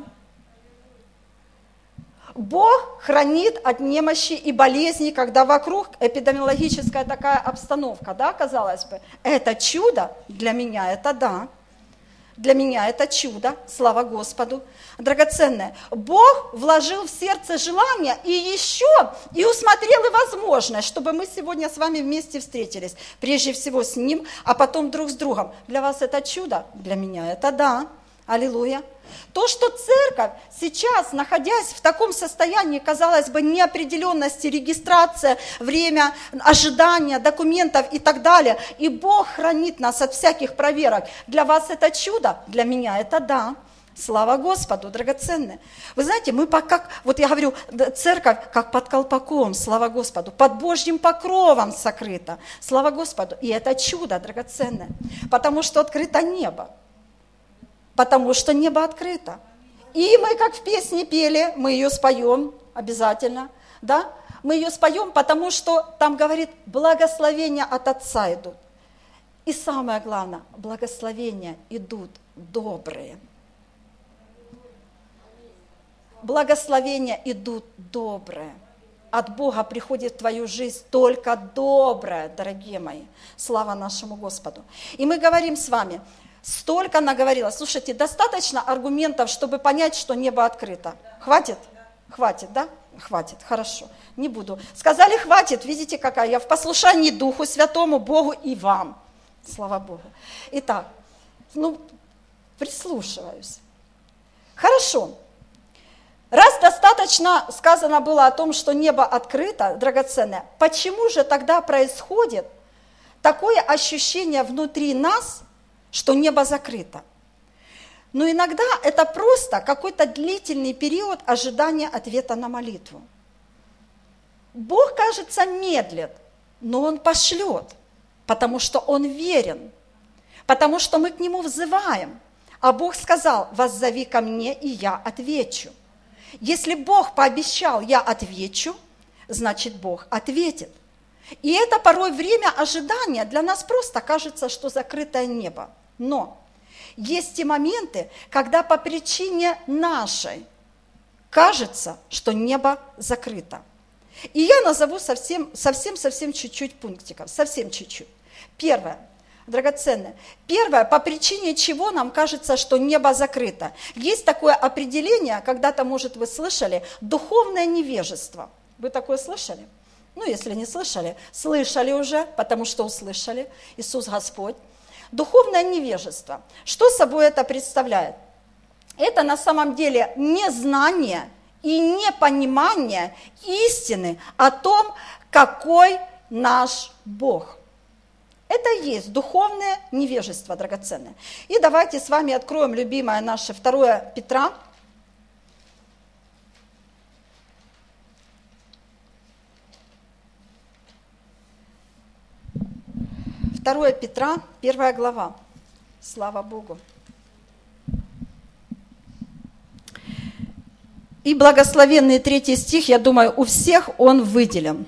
Бог хранит от немощи и болезней, когда вокруг эпидемиологическая такая обстановка, да, казалось бы. Это чудо? Для меня это да. Для меня это чудо, слава Господу. Драгоценное. Бог вложил в сердце желание и еще, и усмотрел и возможность, чтобы мы сегодня с вами вместе встретились. Прежде всего с Ним, а потом друг с другом. Для вас это чудо? Для меня это да. Аллилуйя. То, что церковь сейчас, находясь в таком состоянии, казалось бы, неопределенности, регистрация, время ожидания документов и так далее, и Бог хранит нас от всяких проверок. Для вас это чудо? Для меня это да. Слава Господу, драгоценные. Вы знаете, мы как, вот я говорю, церковь как под колпаком, слава Господу, под Божьим покровом сокрыта, слава Господу. И это чудо драгоценное, потому что открыто небо. Потому что небо открыто. И мы, как в песне пели, мы ее споем обязательно, да? Мы ее споем, потому что там говорит, благословения от Отца идут. И самое главное, благословения идут добрые. Благословения идут добрые. От Бога приходит в твою жизнь только доброе, дорогие мои. Слава нашему Господу. И мы говорим с вами, столько наговорила. Слушайте, достаточно аргументов, чтобы понять, что небо открыто. Хватит? Хватит, да? Хватит, хорошо. Не буду. Сказали, хватит. Видите, какая я в послушании Духу Святому, Богу и вам. Слава Богу. Итак, ну, прислушиваюсь. Хорошо. Раз достаточно сказано было о том, что небо открыто, драгоценное, почему же тогда происходит такое ощущение внутри нас, что небо закрыто? Но иногда это просто какой-то длительный период ожидания ответа на молитву. Бог, кажется, медлит, но Он пошлет, потому что Он верен, потому что мы к Нему взываем. А Бог сказал, воззови ко мне, и я отвечу. Если Бог пообещал, я отвечу, значит, Бог ответит. И это порой время ожидания для нас просто кажется, что закрытое небо. Но есть и моменты, когда по причине нашей кажется, что небо закрыто. И я назову совсем, совсем, совсем чуть-чуть пунктиков, совсем чуть-чуть. Первое, драгоценное. Первое, по причине чего нам кажется, что небо закрыто. Есть такое определение, когда-то, может, вы слышали, духовное невежество. Вы такое слышали? Ну, если не слышали, слышали уже, потому что услышали. Иисус Господь. Духовное невежество. Что собой это представляет? Это на самом деле незнание и непонимание истины о том, какой наш Бог. Это и есть духовное невежество драгоценное. И давайте с вами откроем любимое наше второе Петра. второе Петра, первая глава. Слава Богу. И благословенный третий стих, я думаю, у всех он выделен.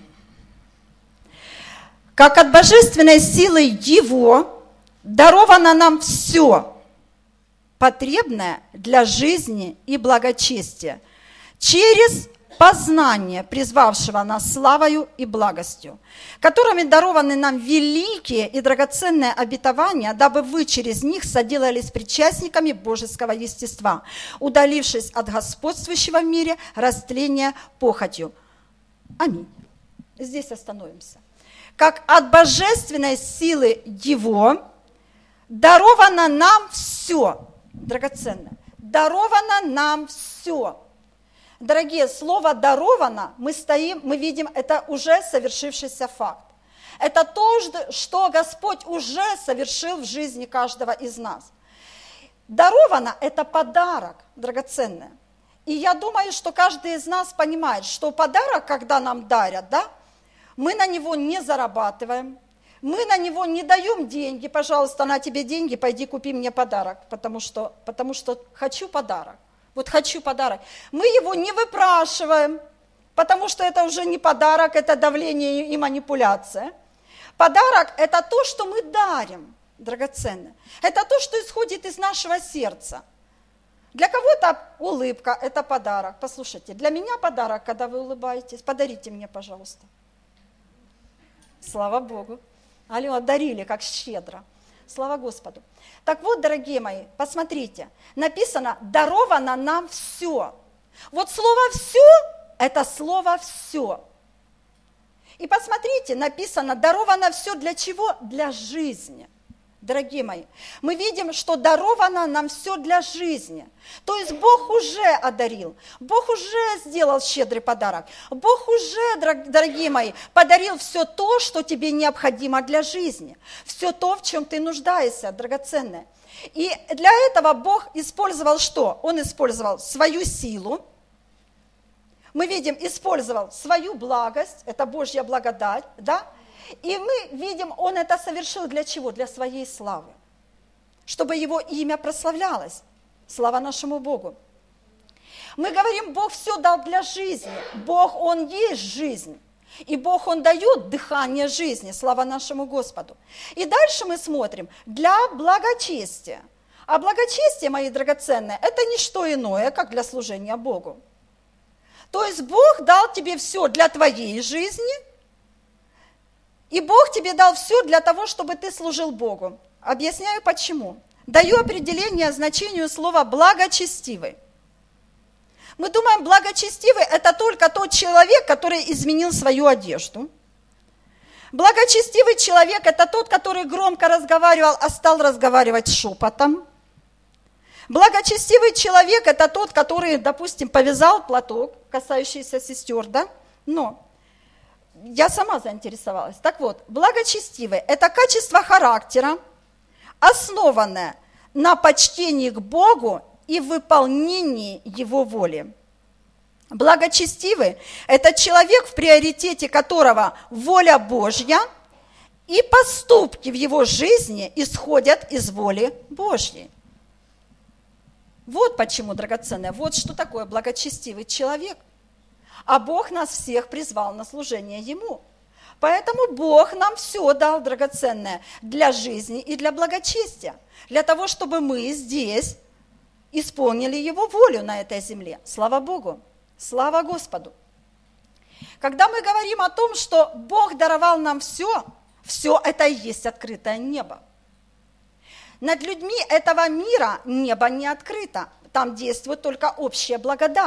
Как от божественной силы Его даровано нам все, потребное для жизни и благочестия, через познание призвавшего нас славою и благостью, которыми дарованы нам великие и драгоценные обетования, дабы вы через них соделались причастниками божеского естества, удалившись от господствующего в мире растления похотью. Аминь. Здесь остановимся. Как от божественной силы Его даровано нам все, драгоценное, даровано нам все. Дорогие, слово «даровано» мы стоим, мы видим, это уже совершившийся факт. Это то, что Господь уже совершил в жизни каждого из нас. Даровано – это подарок драгоценный. И я думаю, что каждый из нас понимает, что подарок, когда нам дарят, да, мы на него не зарабатываем, мы на него не даем деньги. Пожалуйста, на тебе деньги, пойди купи мне подарок, потому что, потому что хочу подарок. Вот хочу подарок. Мы его не выпрашиваем, потому что это уже не подарок, это давление и манипуляция. Подарок – это то, что мы дарим, драгоценно. Это то, что исходит из нашего сердца. Для кого-то улыбка – это подарок. Послушайте, для меня подарок, когда вы улыбаетесь. Подарите мне, пожалуйста. Слава Богу. Алло, дарили, как щедро. Слава Господу. Так вот, дорогие мои, посмотрите, написано, даровано нам все. Вот слово «все» – это слово «все». И посмотрите, написано, даровано все для чего? Для жизни. Дорогие мои, мы видим, что даровано нам все для жизни. То есть Бог уже одарил, Бог уже сделал щедрый подарок. Бог уже, дорогие мои, подарил все то, что тебе необходимо для жизни. Все то, в чем ты нуждаешься, драгоценное. И для этого Бог использовал что? Он использовал свою силу. Мы видим, использовал свою благость, это Божья благодать, да? И мы видим, Он это совершил для чего? Для своей славы. Чтобы Его имя прославлялось. Слава нашему Богу. Мы говорим, Бог все дал для жизни. Бог, Он есть жизнь. И Бог, Он дает дыхание жизни. Слава нашему Господу. И дальше мы смотрим, для благочестия. А благочестие, мои драгоценные, это не что иное, как для служения Богу. То есть Бог дал тебе все для твоей жизни, и Бог тебе дал все для того, чтобы ты служил Богу. Объясняю почему. Даю определение значению слова «благочестивый». Мы думаем, благочестивый – это только тот человек, который изменил свою одежду. Благочестивый человек – это тот, который громко разговаривал, а стал разговаривать шепотом. Благочестивый человек – это тот, который, допустим, повязал платок, касающийся сестер, да? Но я сама заинтересовалась. Так вот, благочестивый – это качество характера, основанное на почтении к Богу и выполнении Его воли. Благочестивый – это человек, в приоритете которого воля Божья и поступки в его жизни исходят из воли Божьей. Вот почему, драгоценное, вот что такое благочестивый человек. А Бог нас всех призвал на служение Ему. Поэтому Бог нам все дал драгоценное для жизни и для благочестия. Для того, чтобы мы здесь исполнили Его волю на этой земле. Слава Богу! Слава Господу! Когда мы говорим о том, что Бог даровал нам все, все это и есть открытое небо. Над людьми этого мира небо не открыто. Там действует только общая благодать.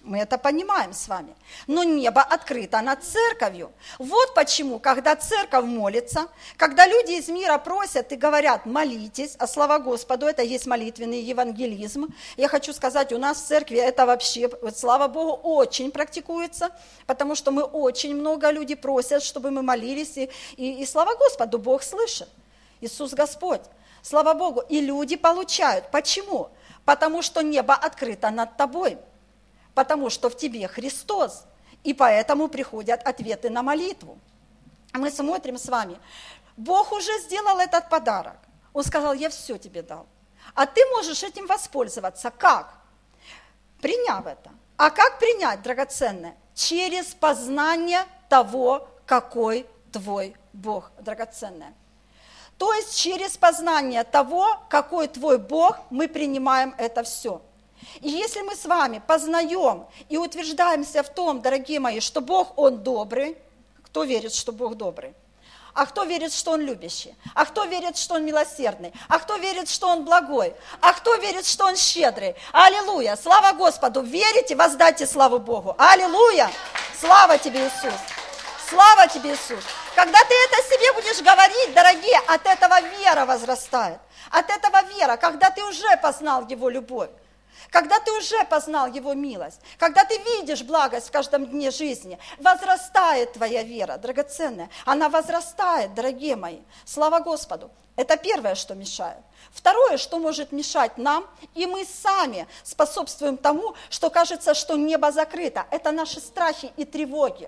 Мы это понимаем с вами. Но небо открыто над церковью. Вот почему, когда церковь молится, когда люди из мира просят и говорят, молитесь, а слава Господу, это есть молитвенный евангелизм. Я хочу сказать, у нас в церкви это вообще, вот, слава Богу, очень практикуется, потому что мы очень много людей просят, чтобы мы молились, и, и, и слава Господу, Бог слышит. Иисус Господь. Слава Богу. И люди получают. Почему? Потому что небо открыто над тобой. Потому что в тебе Христос, и поэтому приходят ответы на молитву. Мы смотрим с вами, Бог уже сделал этот подарок. Он сказал, я все тебе дал. А ты можешь этим воспользоваться. Как? Приняв это. А как принять, драгоценное? Через познание того, какой твой Бог, драгоценное. То есть через познание того, какой твой Бог, мы принимаем это все. И если мы с вами познаем и утверждаемся в том, дорогие мои, что Бог, Он добрый, кто верит, что Бог добрый? А кто верит, что Он любящий? А кто верит, что Он милосердный? А кто верит, что Он благой? А кто верит, что Он щедрый? Аллилуйя! Слава Господу! Верите? Воздайте славу Богу! Аллилуйя! Слава тебе, Иисус! Слава тебе, Иисус! Когда ты это себе будешь говорить, дорогие, от этого вера возрастает. От этого вера, когда ты уже познал Его любовь. Когда ты уже познал Его милость, когда ты видишь благость в каждом дне жизни, возрастает твоя вера, драгоценная. Она возрастает, дорогие мои. Слава Господу. Это первое, что мешает. Второе, что может мешать нам, и мы сами способствуем тому, что кажется, что небо закрыто. Это наши страхи и тревоги.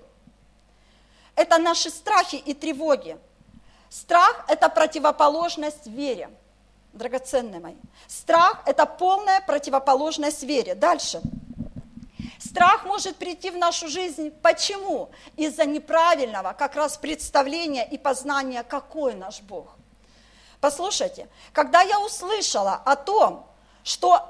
Это наши страхи и тревоги. Страх – это противоположность вере. Драгоценные мои. Страх – это полная противоположность вере. Дальше. Страх может прийти в нашу жизнь. Почему? Из-за неправильного как раз представления и познания, какой наш Бог. Послушайте, когда я услышала о том, что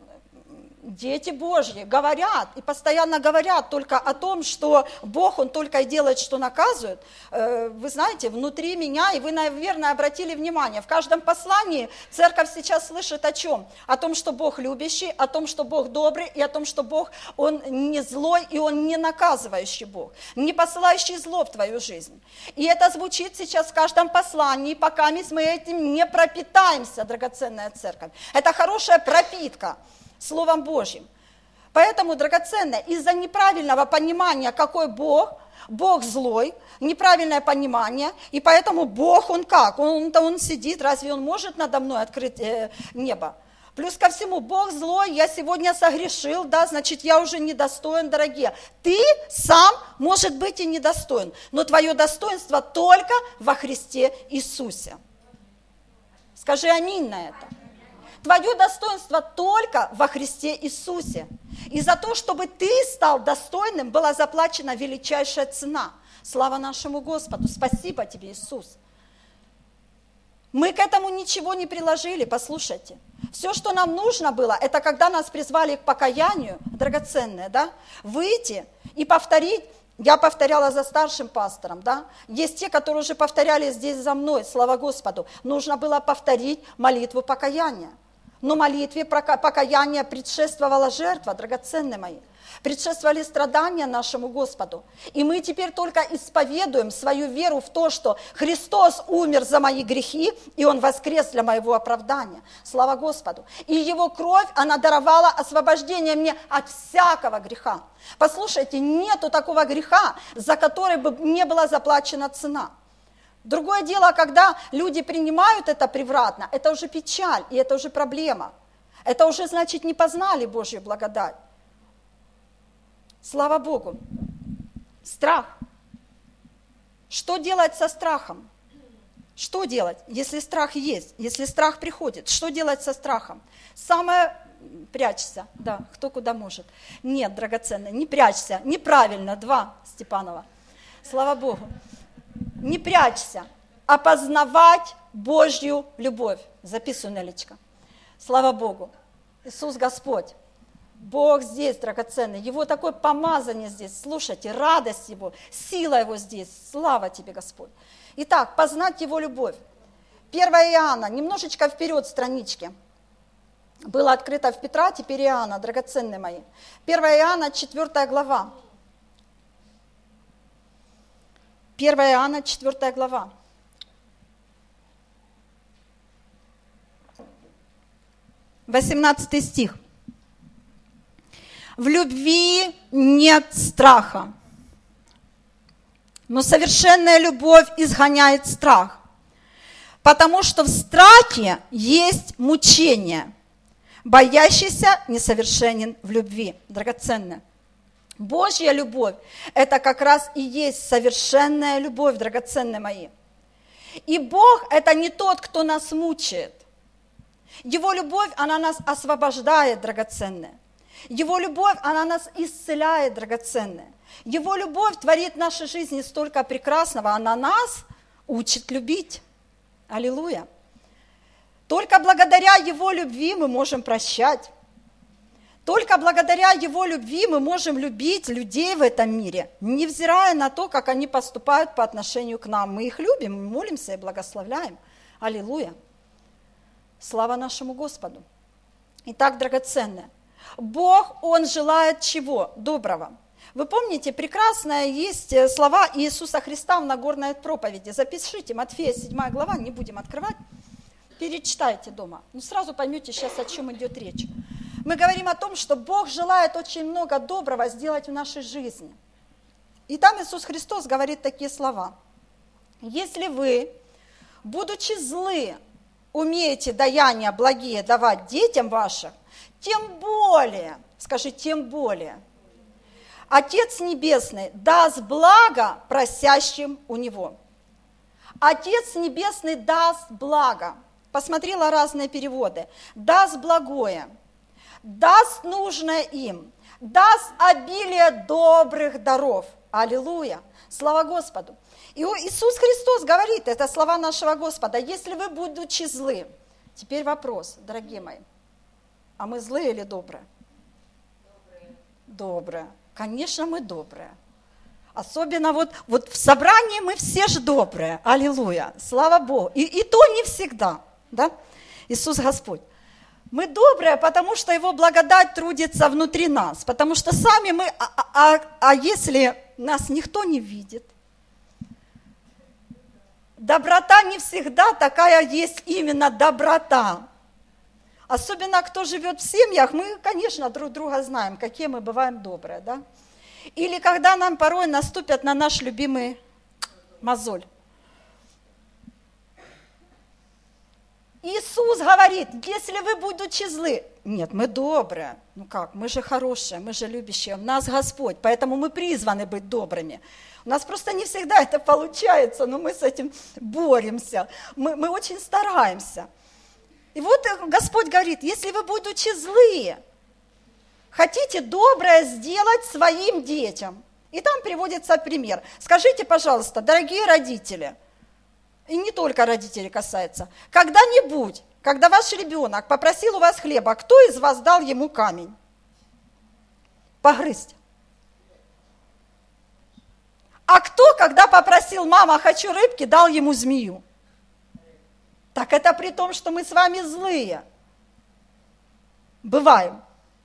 дети Божьи говорят и постоянно говорят только о том, что Бог, Он только и делает, что наказывает. Вы знаете, внутри меня, и вы, наверное, обратили внимание, в каждом послании церковь сейчас слышит о чем? О том, что Бог любящий, о том, что Бог добрый, и о том, что Бог, Он не злой, и Он не наказывающий Бог, не посылающий зло в твою жизнь. И это звучит сейчас в каждом послании, пока мы этим не пропитаемся, драгоценная церковь. Это хорошая пропитка Словом Божьим. Поэтому, драгоценное, из-за неправильного понимания, какой Бог, Бог злой, неправильное понимание, и поэтому Бог, Он как? Он-то Он сидит, разве Он может надо мной открыть э, небо? Плюс ко всему, Бог злой, я сегодня согрешил, да, значит, я уже недостоин, дорогие. Ты сам, может быть, и недостоин, но твое достоинство только во Христе Иисусе. Скажи аминь на это. Твое достоинство только во Христе Иисусе. И за то, чтобы ты стал достойным, была заплачена величайшая цена. Слава нашему Господу. Спасибо тебе, Иисус. Мы к этому ничего не приложили, послушайте. Все, что нам нужно было, это когда нас призвали к покаянию, драгоценное, да, выйти и повторить. Я повторяла за старшим пастором, да. Есть те, которые уже повторяли здесь за мной, слава Господу. Нужно было повторить молитву покаяния. Но молитве покаяния предшествовала жертва, драгоценные мои. Предшествовали страдания нашему Господу. И мы теперь только исповедуем свою веру в то, что Христос умер за мои грехи, и Он воскрес для моего оправдания. Слава Господу. И Его кровь, она даровала освобождение мне от всякого греха. Послушайте, нету такого греха, за который бы не была заплачена цена. Другое дело, когда люди принимают это превратно, это уже печаль, и это уже проблема. Это уже, значит, не познали Божью благодать. Слава Богу. Страх. Что делать со страхом? Что делать, если страх есть, если страх приходит? Что делать со страхом? Самое... Прячься, да, кто куда может. Нет, драгоценный, не прячься, неправильно, два, Степанова. Слава Богу. Не прячься, а познавать Божью любовь. Записывай, Нелечка. Слава Богу. Иисус Господь. Бог здесь, драгоценный. Его такое помазание здесь. Слушайте, радость Его, сила Его здесь. Слава Тебе, Господь. Итак, познать Его любовь. первое Иоанна, немножечко вперед странички. было открыто в Петра, теперь Иоанна, драгоценные мои. первое Иоанна, четвёртая глава. первое Иоанна, четвёртая глава. восемнадцатый стих. В любви нет страха, но совершенная любовь изгоняет страх, потому что в страхе есть мучение. Боящийся несовершенен в любви. Драгоценная. Божья любовь – это как раз и есть совершенная любовь, драгоценные мои. И Бог – это не тот, кто нас мучает. Его любовь, она нас освобождает, драгоценная. Его любовь, она нас исцеляет, драгоценная. Его любовь творит в нашей жизни столько прекрасного, она нас учит любить. Аллилуйя. Только благодаря Его любви мы можем прощать. Только благодаря Его любви мы можем любить людей в этом мире, невзирая на то, как они поступают по отношению к нам. Мы их любим, мы молимся и благословляем. Аллилуйя. Слава нашему Господу. Итак, драгоценное, Бог, Он желает чего? Доброго. Вы помните, прекрасное есть слова Иисуса Христа в Нагорной проповеди. Запишите, Матфея седьмая глава, не будем открывать. Перечитайте дома. Ну, сразу поймете сейчас, о чем идет речь. Мы говорим о том, что Бог желает очень много доброго сделать в нашей жизни. И там Иисус Христос говорит такие слова. Если вы, будучи злы, умеете даяния благие давать детям вашим, тем более, скажи, тем более, Отец Небесный даст благо просящим у Него. Отец Небесный даст благо. Посмотрела разные переводы. Даст благое, даст нужное им, даст обилие добрых даров. Аллилуйя! Слава Господу! И Иисус Христос говорит, это слова нашего Господа, если вы, будучи злы. Теперь вопрос, дорогие мои, а мы злые или добрые? Добрые. Добрые. Конечно, мы добрые. Особенно вот, вот в собрании мы все же добрые. Аллилуйя. Слава Богу. И, и то не всегда. Да? Иисус Господь. Мы добрые, потому что Его благодать трудится внутри нас. Потому что сами мы, а, а, а если нас никто не видит, доброта не всегда такая есть именно доброта. Особенно, кто живет в семьях, мы, конечно, друг друга знаем, какие мы бываем добрые, да? Или когда нам порой наступят на наш любимый мозоль. Иисус говорит, если вы, будучи злы, нет, мы добрые, ну как, мы же хорошие, мы же любящие, у нас Господь, поэтому мы призваны быть добрыми. У нас просто не всегда это получается, но мы с этим боремся, мы, мы очень стараемся. И вот Господь говорит, если вы, будучи злые, хотите доброе сделать своим детям. И там приводится пример. Скажите, пожалуйста, дорогие родители, и не только родители касается, когда-нибудь, когда ваш ребенок попросил у вас хлеба, кто из вас дал ему камень? Погрызть. А кто, когда попросил, мама, хочу рыбки, дал ему змею? Так это при том, что мы с вами злые. Бываем.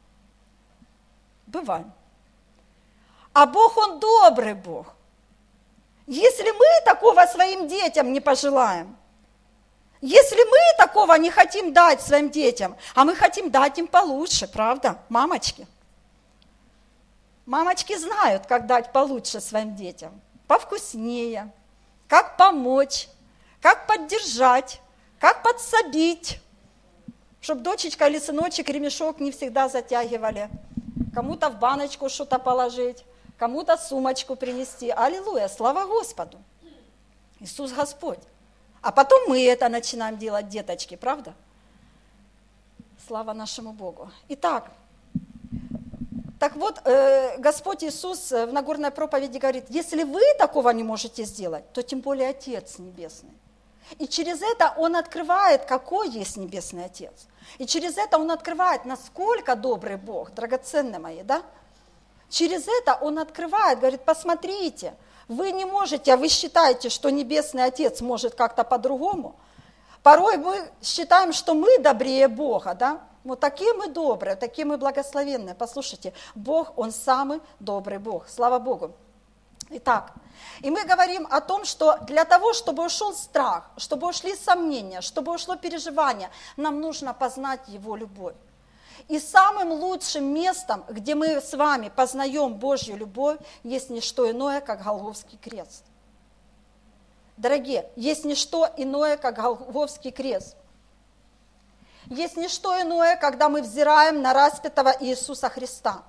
Бываем. А Бог, Он добрый Бог. Если мы такого своим детям не пожелаем, если мы такого не хотим дать своим детям, а мы хотим дать им получше, правда, мамочки? Мамочки знают, как дать получше своим детям, повкуснее, как помочь, как поддержать, как подсобить, чтобы дочечка или сыночек ремешок не всегда затягивали, кому-то в баночку что-то положить, кому-то сумочку принести. Аллилуйя, слава Господу. Иисус Господь. А потом мы это начинаем делать, деточки, правда? Слава нашему Богу. Итак, так вот, э, Господь Иисус в Нагорной проповеди говорит, если вы такого не можете сделать, то тем более Отец Небесный. И через это Он открывает, какой есть Небесный Отец. И через это Он открывает, насколько добрый Бог, драгоценные мои, да? Через это Он открывает, говорит, посмотрите, вы не можете, а вы считаете, что Небесный Отец может как-то по-другому. Порой мы считаем, что мы добрее Бога, да? Вот такие мы добрые, такие мы благословенные. Послушайте, Бог, Он самый добрый Бог. Слава Богу. Итак, и мы говорим о том, что для того, чтобы ушел страх, чтобы ушли сомнения, чтобы ушло переживание, нам нужно познать Его любовь. И самым лучшим местом, где мы с вами познаем Божью любовь, есть не что иное, как Голгофский крест. Дорогие, есть не что иное, как Голгофский крест. Есть не что иное, когда мы взираем на распятого Иисуса Христа.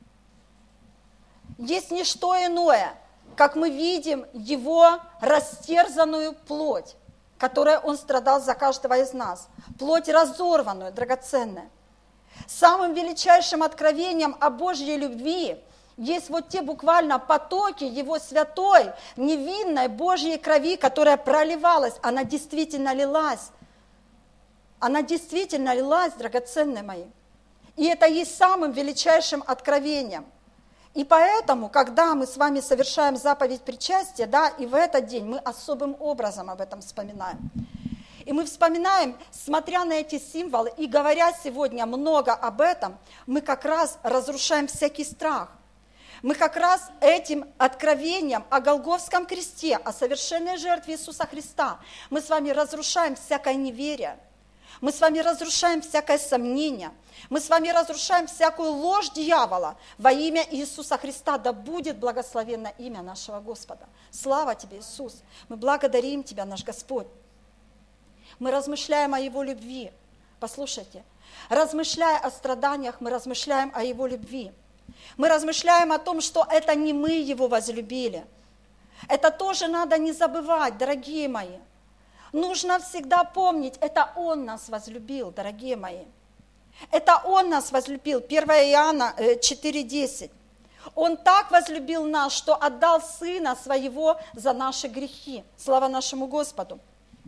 Есть не что иное, как мы видим Его растерзанную плоть, которой Он страдал за каждого из нас. Плоть разорванную, драгоценная. Самым величайшим откровением о Божьей любви есть вот те буквально потоки Его святой, невинной Божьей крови, которая проливалась, она действительно лилась. Она действительно лилась, драгоценные мои. И это есть самым величайшим откровением. И поэтому, когда мы с вами совершаем заповедь причастия, да, и в этот день мы особым образом об этом вспоминаем. И мы вспоминаем, смотря на эти символы, и говоря сегодня много об этом, мы как раз разрушаем всякий страх. Мы как раз этим откровением о Голгофском кресте, о совершенной жертве Иисуса Христа, мы с вами разрушаем всякое неверие, мы с вами разрушаем всякое сомнение, мы с вами разрушаем всякую ложь дьявола во имя Иисуса Христа. Да будет благословенно имя нашего Господа. Слава Тебе, Иисус! Мы благодарим Тебя, наш Господь. Мы размышляем о Его любви. Послушайте, размышляя о страданиях, мы размышляем о Его любви. Мы размышляем о том, что это не мы Его возлюбили. Это тоже надо не забывать, дорогие мои. Нужно всегда помнить, это Он нас возлюбил, дорогие мои. Это Он нас возлюбил. первое Иоанна четыре десять. Он так возлюбил нас, что отдал Сына Своего за наши грехи. Слава нашему Господу.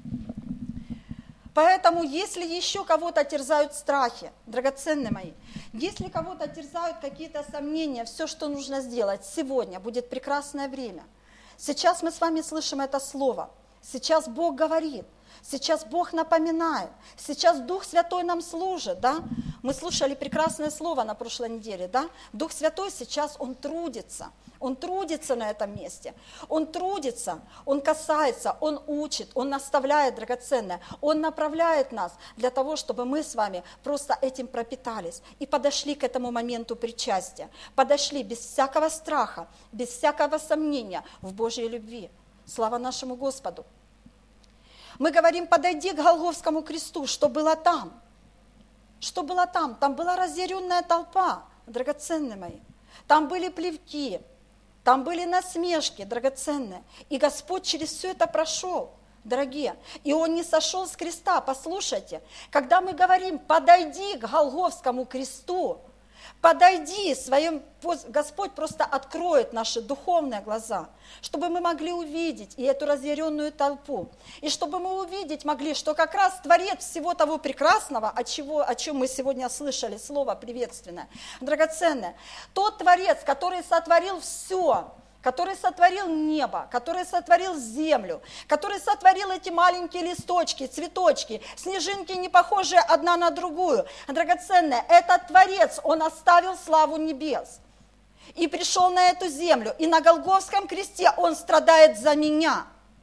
Поэтому, если еще кого-то терзают страхи, драгоценные мои, если кого-то терзают какие-то сомнения, все, что нужно сделать сегодня, будет прекрасное время. Сейчас мы с вами слышим это слово. Сейчас Бог говорит. Сейчас Бог напоминает. Сейчас Дух Святой нам служит, да? Мы слушали прекрасное слово на прошлой неделе, да? Дух Святой сейчас, Он трудится. Он трудится на этом месте. Он трудится, Он касается, Он учит, Он наставляет, драгоценное. Он направляет нас для того, чтобы мы с вами просто этим пропитались и подошли к этому моменту причастия. Подошли без всякого страха, без всякого сомнения в Божьей любви. Слава нашему Господу. Мы говорим, подойди к Голгофскому кресту, что было там. Что было там? Там была разъяренная толпа, драгоценные мои. Там были плевки, там были насмешки, драгоценные. И Господь через все это прошел, дорогие. И Он не сошел с креста. Послушайте, когда мы говорим, подойди к Голгофскому кресту, подойди, своим, Господь просто откроет наши духовные глаза, чтобы мы могли увидеть и эту разъяренную толпу, и чтобы мы увидеть могли, что как раз Творец всего того прекрасного, о, чего, о чем мы сегодня слышали, слово приветственное, драгоценное, тот Творец, который сотворил все, который сотворил небо, который сотворил землю, который сотворил эти маленькие листочки, цветочки, снежинки, не похожие одна на другую. Драгоценная, этот Творец, Он оставил славу небес и пришел на эту землю, и на Голгофском кресте Он страдает за меня.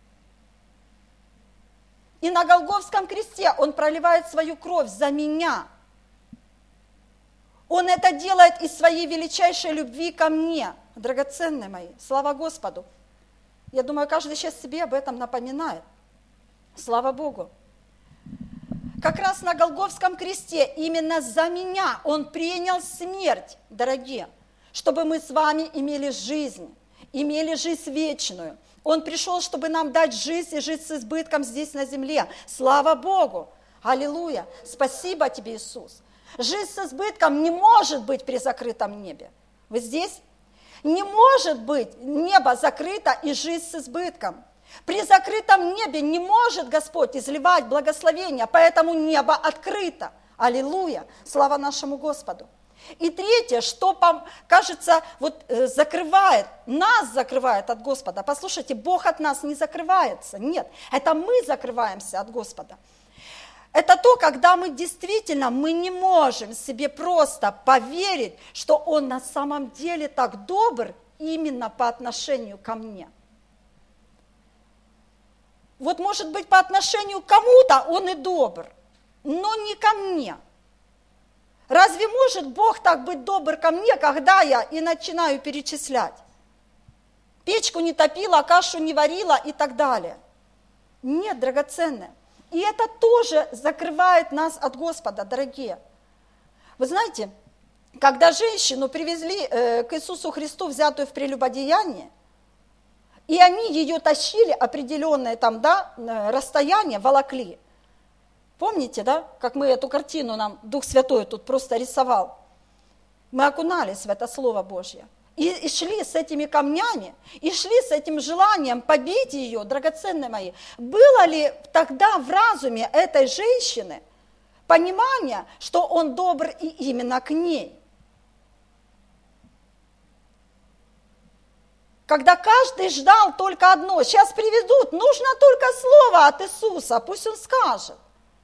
И на Голгофском кресте Он проливает свою кровь за меня. Он это делает из своей величайшей любви ко мне. Драгоценные мои, слава Господу. Я думаю, каждый сейчас себе об этом напоминает. Слава Богу. Как раз на Голгофском кресте именно за меня Он принял смерть, дорогие, чтобы мы с вами имели жизнь, имели жизнь вечную. Он пришел, чтобы нам дать жизнь и жить с избытком здесь на земле. Слава Богу. Аллилуйя. Спасибо Тебе, Иисус. Жизнь с избытком не может быть при закрытом небе. Вы здесь? Не может быть небо закрыто и жизнь с избытком. При закрытом небе не может Господь изливать благословения, поэтому небо открыто. Аллилуйя! Слава нашему Господу! И третье, что, кажется, вот закрывает, нас закрывает от Господа. Послушайте, Бог от нас не закрывается. Нет, это мы закрываемся от Господа. Это то, когда мы действительно, мы не можем себе просто поверить, что Он на самом деле так добр именно по отношению ко мне. Вот, может быть, по отношению к кому-то Он и добр, но не ко мне. Разве может Бог так быть добр ко мне, когда я и начинаю перечислять? Печку не топила, кашу не варила и так далее. Нет, драгоценные. И это тоже закрывает нас от Господа, дорогие. Вы знаете, когда женщину привезли э, к Иисусу Христу, взятую в прелюбодеянии, и они ее тащили определенное там, да, расстояние, волокли. Помните, да, как мы эту картину нам Дух Святой тут просто рисовал? Мы окунались в это Слово Божье. И, и шли с этими камнями, и шли с этим желанием побить ее, драгоценные мои. Было ли тогда в разуме этой женщины понимание, что Он добр и именно к ней? Когда каждый ждал только одно, сейчас приведут, нужно только слово от Иисуса, пусть Он скажет.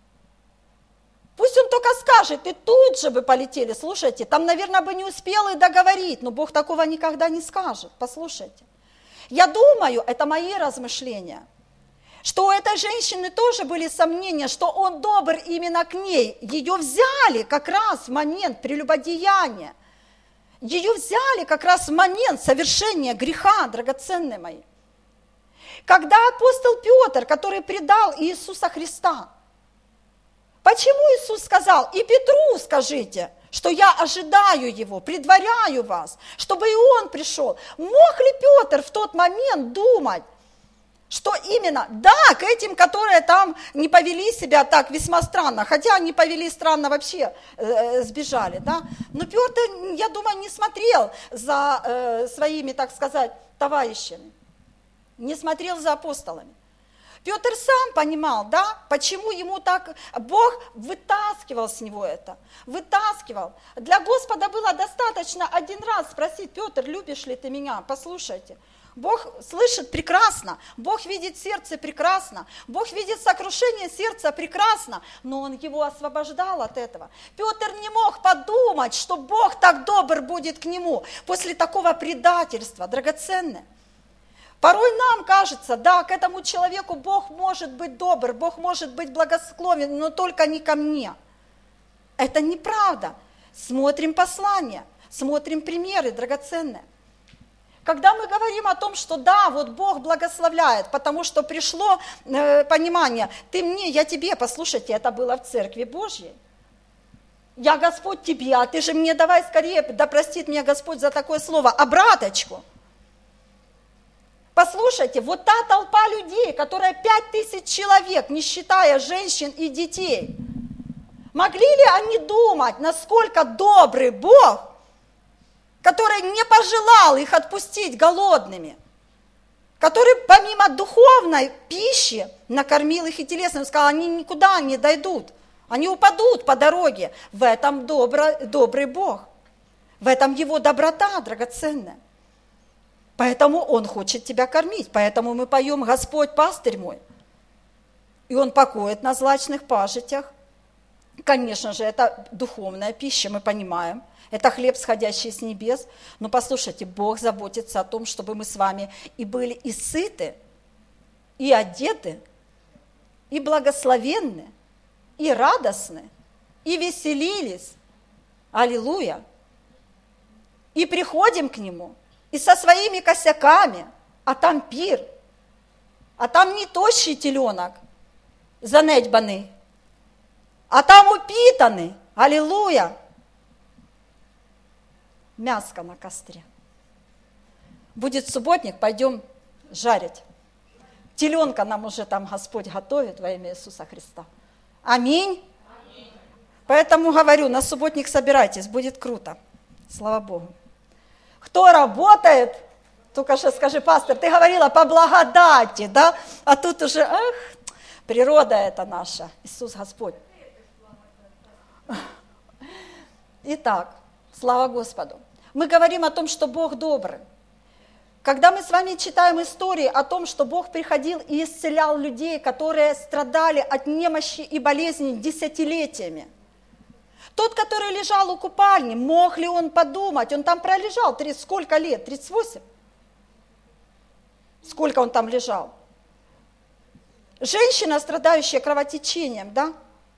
Пусть Он только скажет, и тут же бы полетели. Слушайте, там, наверное, бы не успел и договорить, но Бог такого никогда не скажет. Послушайте. Я думаю, это мои размышления, что у этой женщины тоже были сомнения, что Он добр именно к ней. Ее взяли как раз в момент прелюбодеяния. Ее взяли как раз в момент совершения греха, драгоценные мои. Когда апостол Петр, который предал Иисуса Христа, почему Иисус сказал, и Петру скажите, что я ожидаю его, предваряю вас, чтобы и он пришел. Мог ли Петр в тот момент думать, что именно, да, к этим, которые там не повели себя так весьма странно, хотя они повели странно вообще, э, сбежали, да, но Петр, я думаю, не смотрел за э, своими, так сказать, товарищами, не смотрел за апостолами. Петр сам понимал, да, почему ему так, Бог вытаскивал с него это, вытаскивал. Для Господа было достаточно один раз спросить: Петр, любишь ли ты меня? Послушайте. Бог слышит прекрасно, Бог видит сердце прекрасно, Бог видит сокрушение сердца прекрасно, но Он его освобождал от этого. Петр не мог подумать, что Бог так добр будет к нему после такого предательства, драгоценное. Порой нам кажется, да, к этому человеку Бог может быть добр, Бог может быть благосклонен, но только не ко мне. Это неправда. Смотрим послания, смотрим примеры драгоценные. Когда мы говорим о том, что да, вот Бог благословляет, потому что пришло э, понимание, ты мне, я тебе, послушайте, это было в Церкви Божьей. Я Господь тебе, а ты же мне давай скорее, да простит меня Господь за такое слово, обраточку. Послушайте, вот та толпа людей, которая пять тысяч человек, не считая женщин и детей, могли ли они думать, насколько добрый Бог, который не пожелал их отпустить голодными, который помимо духовной пищи накормил их и телесно, сказал, они никуда не дойдут, они упадут по дороге. В этом добро, добрый Бог, в этом Его доброта драгоценная. Поэтому Он хочет тебя кормить, поэтому мы поем «Господь, пастырь мой», и Он покоит на злачных пажитях. Конечно же, это духовная пища, мы понимаем. Это хлеб, сходящий с небес. Но послушайте, Бог заботится о том, чтобы мы с вами и были и сыты, и одеты, и благословенны, и радостны, и веселились. Аллилуйя! И приходим к Нему, и со своими косяками, а там пир, а там не тощий теленок, занедьбаный, а там упитанный. Аллилуйя! Мяско на костре. Будет субботник, пойдем жарить. Теленка нам уже там Господь готовит во имя Иисуса Христа. Аминь. Аминь. Поэтому говорю, на субботник собирайтесь, будет круто. Слава Богу. Кто работает, только что скажи, пастор, ты говорила по благодати, да? А тут уже, эх, природа это наша, Иисус Господь. Итак, слава Господу. Мы говорим о том, что Бог добрый. Когда мы с вами читаем истории о том, что Бог приходил и исцелял людей, которые страдали от немощи и болезней десятилетиями. Тот, который лежал у купальни, мог ли он подумать? Он там пролежал тридцать, сколько лет? тридцать восемь? Сколько он там лежал? Женщина, страдающая кровотечением, да?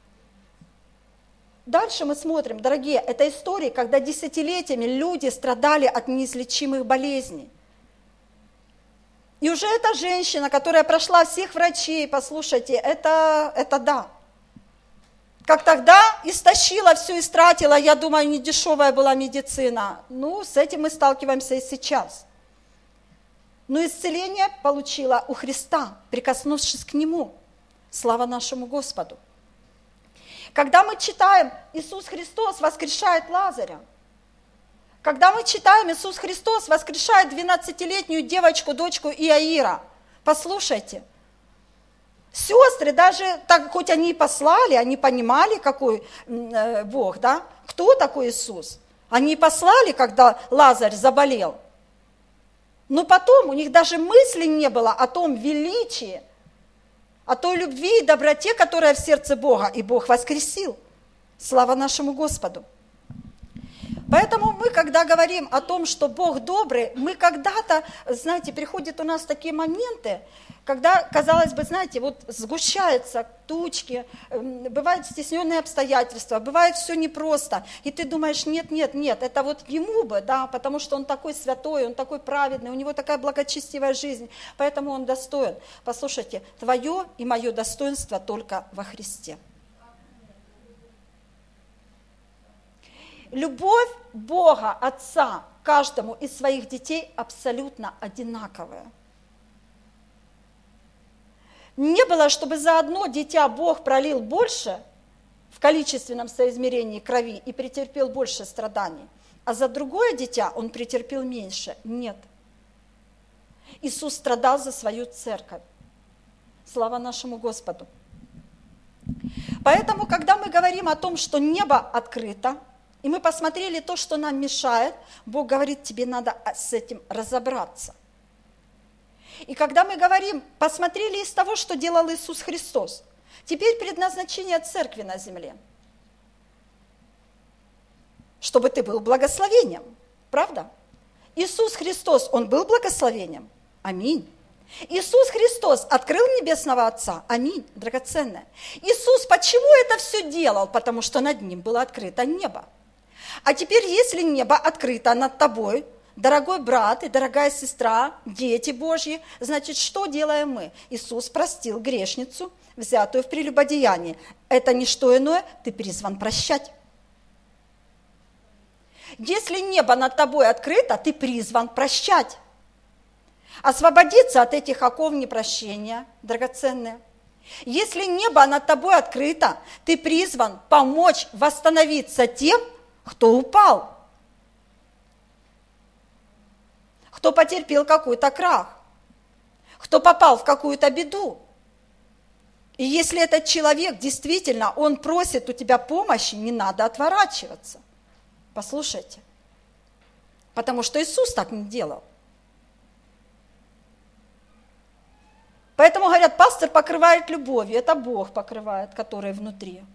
Дальше мы смотрим, дорогие, это истории, когда десятилетиями люди страдали от неизлечимых болезней. И уже эта женщина, которая прошла всех врачей, послушайте, это, это да. Как тогда истощила все, истратила, я думаю, не дешевая была медицина. Ну, с этим мы сталкиваемся и сейчас. Но исцеление получила у Христа, прикоснувшись к Нему. Слава нашему Господу. Когда мы читаем, Иисус Христос воскрешает Лазаря. Когда мы читаем, Иисус Христос воскрешает двенадцатилетнюю девочку, дочку Иаира. Послушайте, сестры даже, так, хоть они и послали, они понимали, какой э, Бог, да? Кто такой Иисус? Они послали, когда Лазарь заболел. Но потом у них даже мысли не было о том величии, о той любви и доброте, которая в сердце Бога, и Бог воскресил. Слава нашему Господу. Поэтому мы, когда говорим о том, что Бог добрый, мы когда-то, знаете, приходят у нас такие моменты, когда, казалось бы, знаете, вот сгущаются тучки, бывают стесненные обстоятельства, бывает все непросто, и ты думаешь, нет, нет, нет, это вот ему бы, да, потому что он такой святой, он такой праведный, у него такая благочестивая жизнь, поэтому он достоин. Послушайте, твое и мое достоинство только во Христе. Любовь Бога, Отца, к каждому из своих детей абсолютно одинаковая. Не было, чтобы за одно дитя Бог пролил больше в количественном соизмерении крови и претерпел больше страданий, а за другое дитя Он претерпел меньше. Нет. Иисус страдал за свою церковь. Слава нашему Господу. Поэтому, когда мы говорим о том, что небо открыто, и мы посмотрели то, что нам мешает, Бог говорит, тебе надо с этим разобраться. И когда мы говорим, посмотрели из того, что делал Иисус Христос, теперь предназначение церкви на земле, чтобы ты был благословением, правда? Иисус Христос, Он был благословением? Аминь. Иисус Христос открыл небесного Отца? Аминь, драгоценное. Иисус почему это все делал? Потому что над Ним было открыто небо. А теперь, если небо открыто над тобой, дорогой брат и дорогая сестра, дети Божьи, значит, что делаем мы? Иисус простил грешницу, взятую в прелюбодеянии. Это не что иное, ты призван прощать. Если небо над тобой открыто, ты призван прощать. Освободиться от этих оков непрощения, драгоценные. Если небо над тобой открыто, ты призван помочь восстановиться тем, кто упал, кто потерпел какой-то крах, кто попал в какую-то беду. И если этот человек действительно, он просит у тебя помощи, не надо отворачиваться. Послушайте. Потому что Иисус так не делал. Поэтому говорят, пастор покрывает любовью. Это Бог покрывает, который внутри.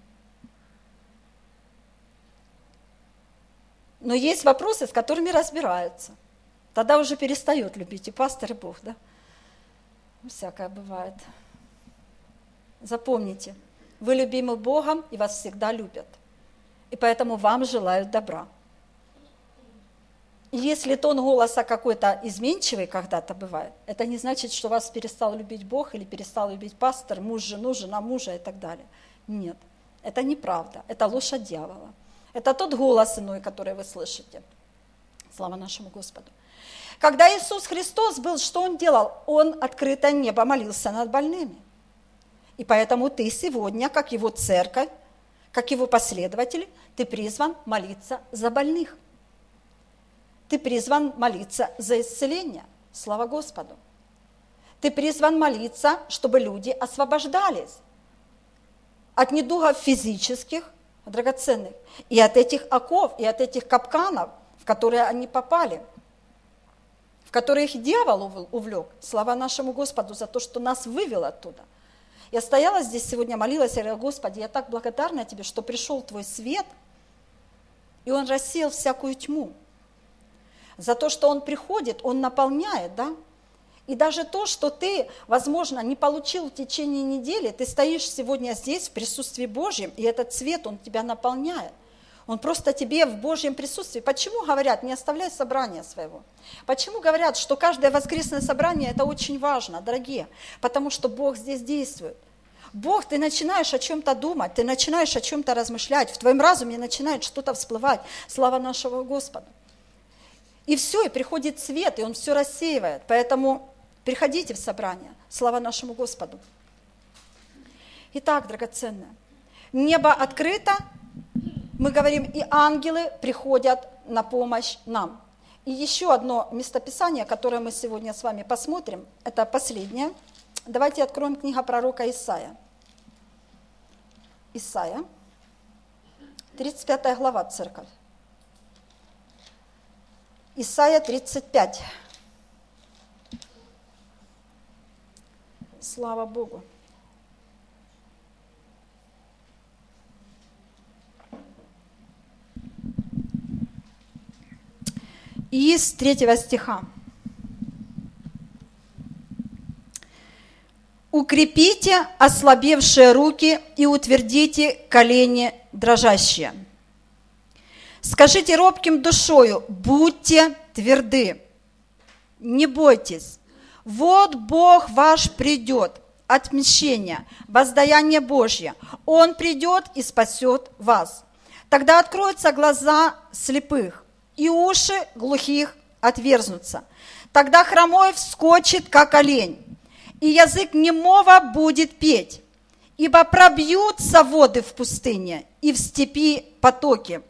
Но есть вопросы, с которыми разбираются. Тогда уже перестает любить и пастор, и Бог, да? Всякое бывает. Запомните, вы любимы Богом, и вас всегда любят. И поэтому вам желают добра. И если тон голоса какой-то изменчивый когда-то бывает, это не значит, что вас перестал любить Бог или перестал любить пастор, муж, жену, жена, мужа и так далее. Нет, это неправда, это ложь от дьявола. Это тот голос иной, который вы слышите. Слава нашему Господу. Когда Иисус Христос был, что Он делал? Он открытое небо молился над больными. И поэтому ты сегодня, как Его церковь, как Его последователь, ты призван молиться за больных. Ты призван молиться за исцеление. Слава Господу. Ты призван молиться, чтобы люди освобождались от недугов физических, драгоценных, и от этих оков, и от этих капканов, в которые они попали, в который их дьявол увлек. Слава нашему Господу за то, что нас вывел оттуда. Я стояла здесь сегодня, молилась, и говорила: Господи, я так благодарна Тебе, что пришел Твой свет, и Он рассеял всякую тьму. За то, что Он приходит, Он наполняет, да? И даже то, что ты, возможно, не получил в течение недели, ты стоишь сегодня здесь в присутствии Божьем, и этот свет, он тебя наполняет. Он просто тебе в Божьем присутствии. Почему говорят, не оставляй собрания своего? Почему говорят, что каждое воскресное собрание – это очень важно, дорогие? Потому что Бог здесь действует. Бог, ты начинаешь о чем-то думать, ты начинаешь о чем-то размышлять, в твоем разуме начинает что-то всплывать. Слава нашего Господа. И все, и приходит свет, и Он все рассеивает. Поэтому приходите в собрание. Слава нашему Господу. Итак, драгоценные, небо открыто, мы говорим, и ангелы приходят на помощь нам. И еще одно местописание, которое мы сегодня с вами посмотрим, это последнее. Давайте откроем книгу пророка Исаия. Исаия, тридцать пятая глава, церковь. Исаия тридцать пять. Слава Богу. И с третьего стиха. «Укрепите ослабевшие руки и утвердите колени дрожащие. Скажите робким душою: будьте тверды, не бойтесь. Вот Бог ваш придет, отмщение, воздаяние Божье. Он придет и спасет вас. Тогда откроются глаза слепых, и уши глухих отверзнутся. Тогда хромой вскочит, как олень, и язык немого будет петь. Ибо пробьются воды в пустыне, и в степи потоки.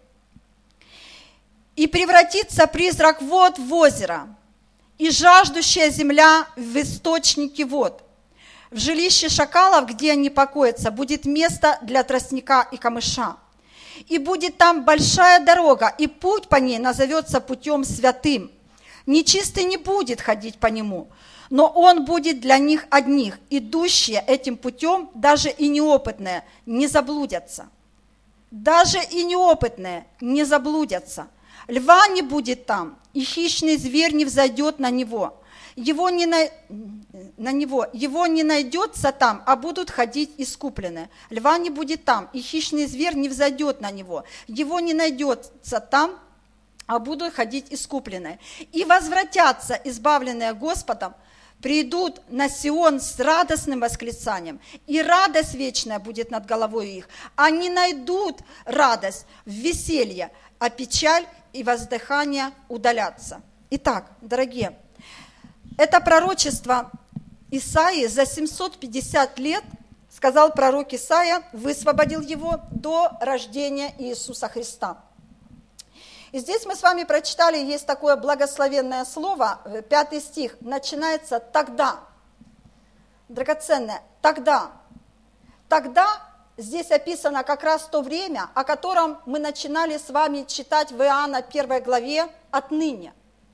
И превратится призрак вод в озеро, и жаждущая земля в источники вод. В жилище шакалов, где они покоятся, будет место для тростника и камыша. И будет там большая дорога, и путь по ней назовется путем святым. Нечистый не будет ходить по нему, но он будет для них одних. Идущие этим путем, даже и неопытные, не заблудятся. Даже и неопытные не заблудятся. Льва не будет там, и хищный зверь не взойдет на него. Его не, на... На него. Его не найдется там, а будут ходить искупленные. Льва не будет там, и хищный зверь не взойдет на него. Его не найдется там, а будут ходить искупленные. И возвратятся, избавленные Господом, придут на Сион с радостным восклицанием, и радость вечная будет над головой их. Они найдут радость в веселье, а печаль и воздыхание удалятся. Итак, дорогие, это пророчество Исаии за семьсот пятьдесят лет, сказал пророк Исаия, высвободил его до рождения Иисуса Христа. И здесь мы с вами прочитали, есть такое благословенное слово, пятый стих, начинается «тогда». Драгоценное «тогда». Тогда здесь описано как раз то время, о котором мы начинали с вами читать в Иоанна первой главе «отныне».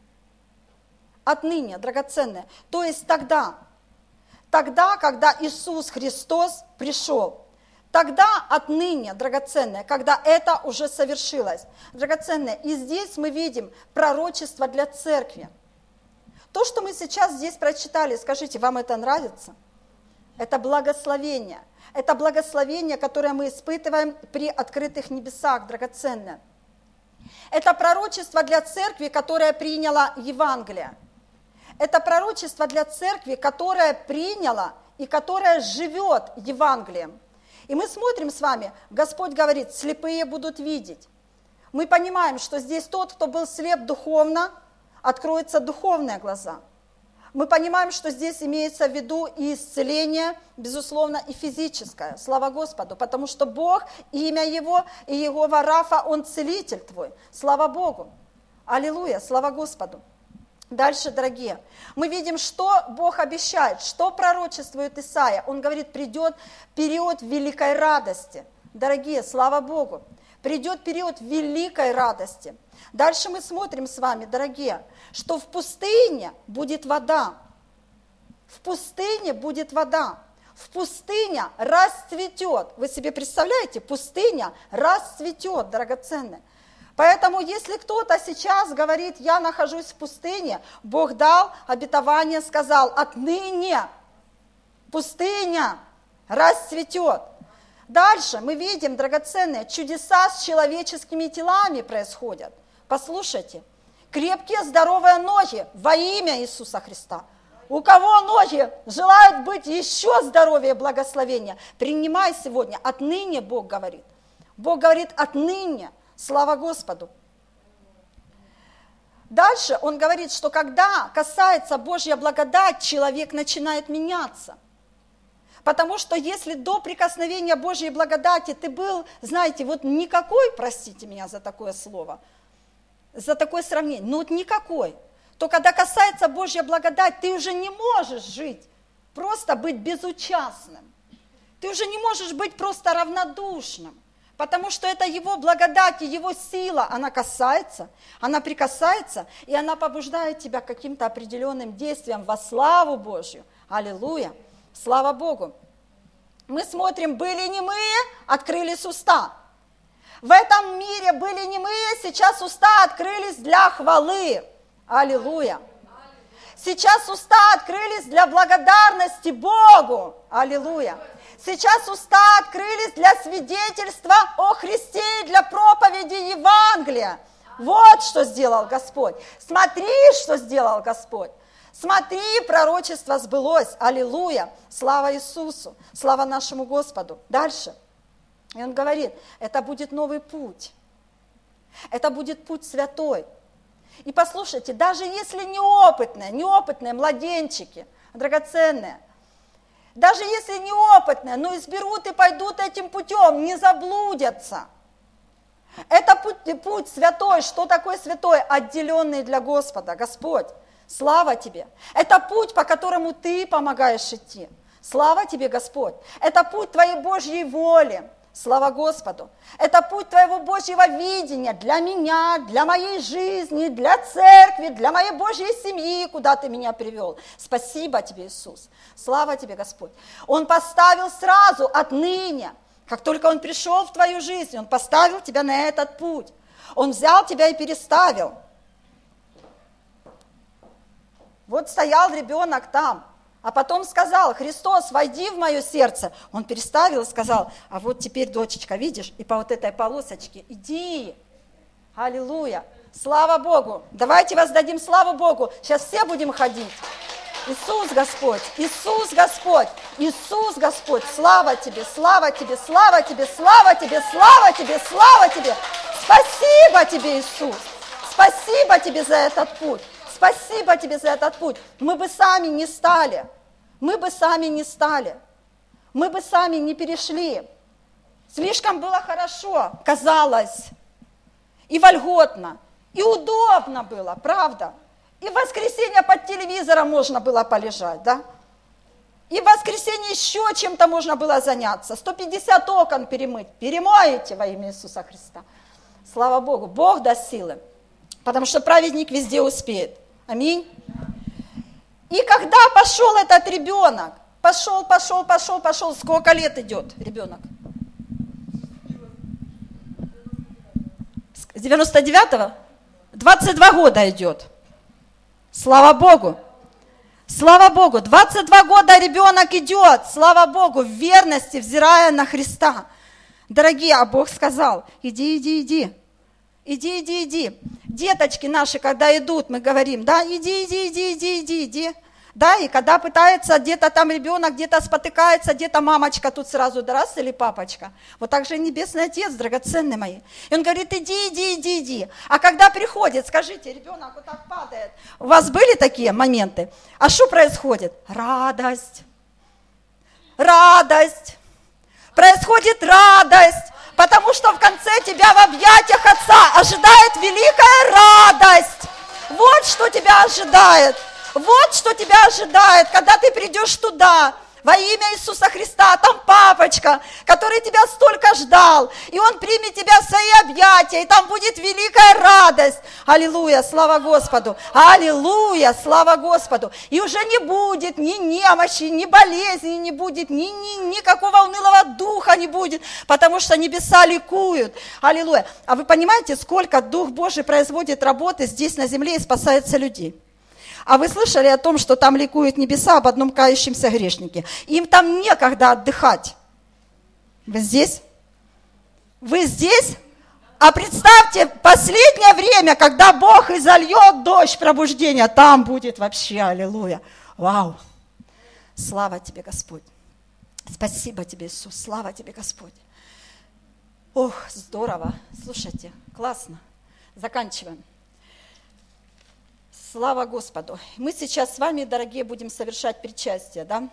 Отныне, драгоценное. То есть тогда, тогда, когда Иисус Христос пришел. Тогда, отныне, драгоценное, когда это уже совершилось. Драгоценное, и здесь мы видим пророчество для церкви. То, что мы сейчас здесь прочитали, скажите, вам это нравится? Это благословение. Это благословение, которое мы испытываем при открытых небесах, драгоценное. Это пророчество для церкви, которая приняла Евангелие. Это пророчество для церкви, которая приняла и которая живет Евангелием. И мы смотрим с вами, Господь говорит, слепые будут видеть. Мы понимаем, что здесь тот, кто был слеп духовно, откроются духовные глаза. Мы понимаем, что здесь имеется в виду и исцеление, безусловно, и физическое. Слава Господу, потому что Бог, имя Его, и Иегова Рафа, Он целитель твой. Слава Богу. Аллилуйя, слава Господу. Дальше, дорогие, мы видим, что Бог обещает, что пророчествует Исаия. Он говорит, придет период великой радости. Дорогие, слава Богу, придет период великой радости. Дальше мы смотрим с вами, дорогие, что в пустыне будет вода. В пустыне будет вода. В пустыне расцветет. Вы себе представляете? Пустыня расцветет, драгоценная. Поэтому, если кто-то сейчас говорит, я нахожусь в пустыне, Бог дал обетование, сказал, отныне пустыня расцветет. Дальше мы видим, драгоценные, чудеса с человеческими телами происходят. Послушайте, крепкие, здоровые ноги во имя Иисуса Христа. У кого ноги желают быть еще здоровее, благословения, принимай сегодня. Отныне Бог говорит. Бог говорит отныне. Слава Господу. Дальше он говорит, что когда касается Божья благодать, человек начинает меняться. Потому что если до прикосновения Божьей благодати ты был, знаете, вот никакой, простите меня за такое слово, за такое сравнение, ну вот никакой, то когда касается Божья благодать, ты уже не можешь жить, просто быть безучастным. Ты уже не можешь быть просто равнодушным, потому что это Его благодать и Его сила, она касается, она прикасается, и она побуждает тебя к каким-то определенным действиям во славу Божью. Аллилуйя! Слава Богу! Мы смотрим, были немые, открылись уста. В этом мире были немые, сейчас уста открылись для хвалы. Аллилуйя! Сейчас уста открылись для благодарности Богу. Аллилуйя! Сейчас уста открылись для свидетельства о Христе и для проповеди Евангелия. Вот что сделал Господь. Смотри, что сделал Господь. Смотри, пророчество сбылось. Аллилуйя! Слава Иисусу! Слава нашему Господу! Дальше. И он говорит, это будет новый путь. Это будет путь святой. И послушайте, даже если неопытные, неопытные младенчики, драгоценные, даже если неопытные, но изберут и пойдут этим путем, не заблудятся. Это путь, путь святой. Что такое святой? Отделенный для Господа. Господь, слава Тебе. Это путь, по которому Ты помогаешь идти. Слава Тебе, Господь. Это путь Твоей Божьей воли. Слава Господу. Это путь Твоего Божьего видения для меня, для моей жизни, для церкви, для моей Божьей семьи, куда Ты меня привел. Спасибо Тебе, Иисус. Слава Тебе, Господь. Он поставил сразу, отныне, как только Он пришел в твою жизнь, Он поставил тебя на этот путь. Он взял тебя и переставил. Вот стоял ребенок там. А потом сказал, Христос, войди в мое сердце. Он переставил и сказал, а вот теперь, дочечка, видишь, и по вот этой полосочке иди. Аллилуйя. Слава Богу. Давайте воздадим славу Богу. Сейчас все будем ходить. Иисус Господь, Иисус Господь, Иисус Господь. Слава Тебе, слава Тебе, слава Тебе, слава Тебе, слава Тебе, слава Тебе. Спасибо Тебе, Иисус. Спасибо Тебе за этот путь. Спасибо Тебе за этот путь. Мы бы сами не стали, мы бы сами не стали, мы бы сами не перешли. Слишком было хорошо, казалось, и вольготно, и удобно было, правда? И в воскресенье под телевизором можно было полежать, да? И в воскресенье еще чем-то можно было заняться. сто пятьдесят окон перемыть. Перемоете во имя Иисуса Христа. Слава Богу, Бог даст силы, потому что праведник везде успеет. Аминь. И когда пошел этот ребенок, пошел, пошел, пошел, пошел, сколько лет идет ребенок? С девяносто девятого? двадцать два года идет. Слава Богу. Слава Богу. двадцать два года ребенок идет, слава Богу, в верности, взирая на Христа. Дорогие, а Бог сказал, иди, иди, иди. Иди, иди, иди. Деточки наши, когда идут, мы говорим, да, иди, иди, иди, иди, иди, иди. Да, и когда пытается где-то там ребенок, где-то спотыкается, где-то мамочка тут сразу да раз или папочка. Вот так же Небесный Отец, драгоценный мои. И он говорит, иди, иди, иди, иди. А когда приходит, скажите, ребенок вот так падает. У вас были такие моменты? А что происходит? Радость. Радость. Происходит радость. Потому что в конце тебя в объятиях Отца ожидает великая радость. Вот что тебя ожидает. Вот что тебя ожидает, когда ты придешь туда, во имя Иисуса Христа, там папочка, который тебя столько ждал, и он примет тебя в свои объятия, и там будет великая радость. Аллилуйя, слава Господу, аллилуйя, слава Господу. И уже не будет ни немощи, ни болезни не будет, ни, ни, никакого унылого духа не будет, потому что небеса ликуют. Аллилуйя. А вы понимаете, сколько Дух Божий производит работы здесь на земле и спасается людей? А вы слышали о том, что там ликуют небеса об одном кающемся грешнике? Им там некогда отдыхать. Вы здесь? Вы здесь? А представьте, последнее время, когда Бог изольет дождь пробуждения, там будет вообще, аллилуйя. Вау! Слава тебе, Господь! Спасибо тебе, Иисус! Слава тебе, Господь! Ох, здорово! Слушайте, классно! Заканчиваем. Слава Господу! Мы сейчас с вами, дорогие, будем совершать причастие, да?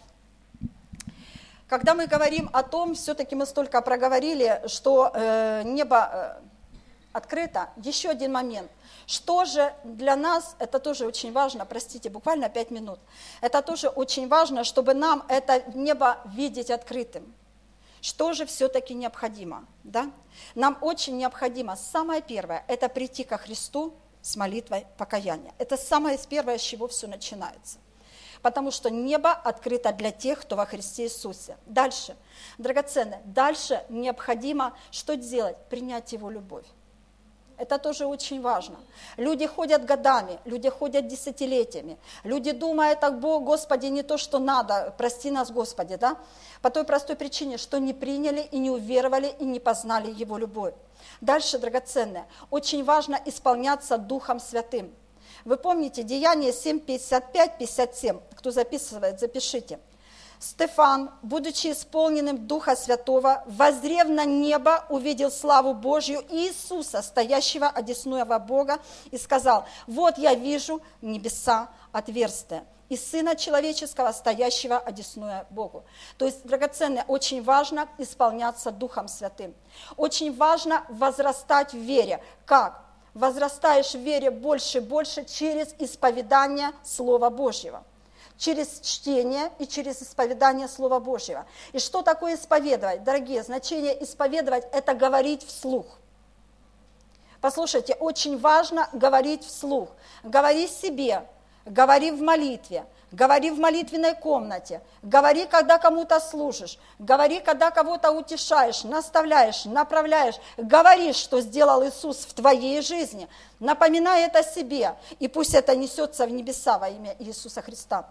Когда мы говорим о том, все-таки мы столько проговорили, что э, небо э, открыто, еще один момент. Что же для нас, это тоже очень важно, простите, буквально пять минут, это тоже очень важно, чтобы нам это небо видеть открытым. Что же все-таки необходимо, да? Нам очень необходимо, самое первое, это прийти ко Христу, с молитвой покаяния. Это самое первое, с чего все начинается. Потому что небо открыто для тех, кто во Христе Иисусе. Дальше, драгоценное, дальше необходимо что делать? Принять Его любовь. Это тоже очень важно. Люди ходят годами, люди ходят десятилетиями. Люди думают, так, Бог, Господи, не то, что надо, прости нас, Господи, да? По той простой причине, что не приняли и не уверовали и не познали Его любовь. Дальше, драгоценное, очень важно исполняться Духом Святым. Вы помните Деяния семь, пятьдесят пять, пятьдесят семь? Кто записывает, запишите. Стефан, будучи исполненным Духа Святого, воззрев на небо, увидел славу Божью и Иисуса, стоящего одесную Бога, и сказал: вот я вижу небеса отверстия, и Сына Человеческого, стоящего одесную Богу. То есть, драгоценное, очень важно исполняться Духом Святым. Очень важно возрастать в вере. Как? Возрастаешь в вере больше и больше через исповедание Слова Божьего. Через чтение и через исповедание Слова Божьего. И что такое исповедовать? Дорогие, значение исповедовать – это говорить вслух. Послушайте, очень важно говорить вслух. Говори себе, говори в молитве, говори в молитвенной комнате, говори, когда кому-то служишь, говори, когда кого-то утешаешь, наставляешь, направляешь, говори, что сделал Иисус в твоей жизни, напоминай это себе, и пусть это несется в небеса во имя Иисуса Христа.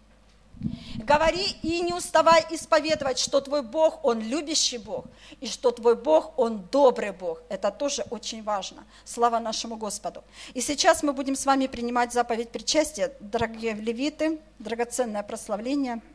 Говори и не уставай исповедовать, что твой Бог, Он любящий Бог, и что твой Бог, Он добрый Бог. Это тоже очень важно. Слава нашему Господу. И сейчас мы будем с вами принимать заповедь причастия. Дорогие левиты, драгоценное прославление.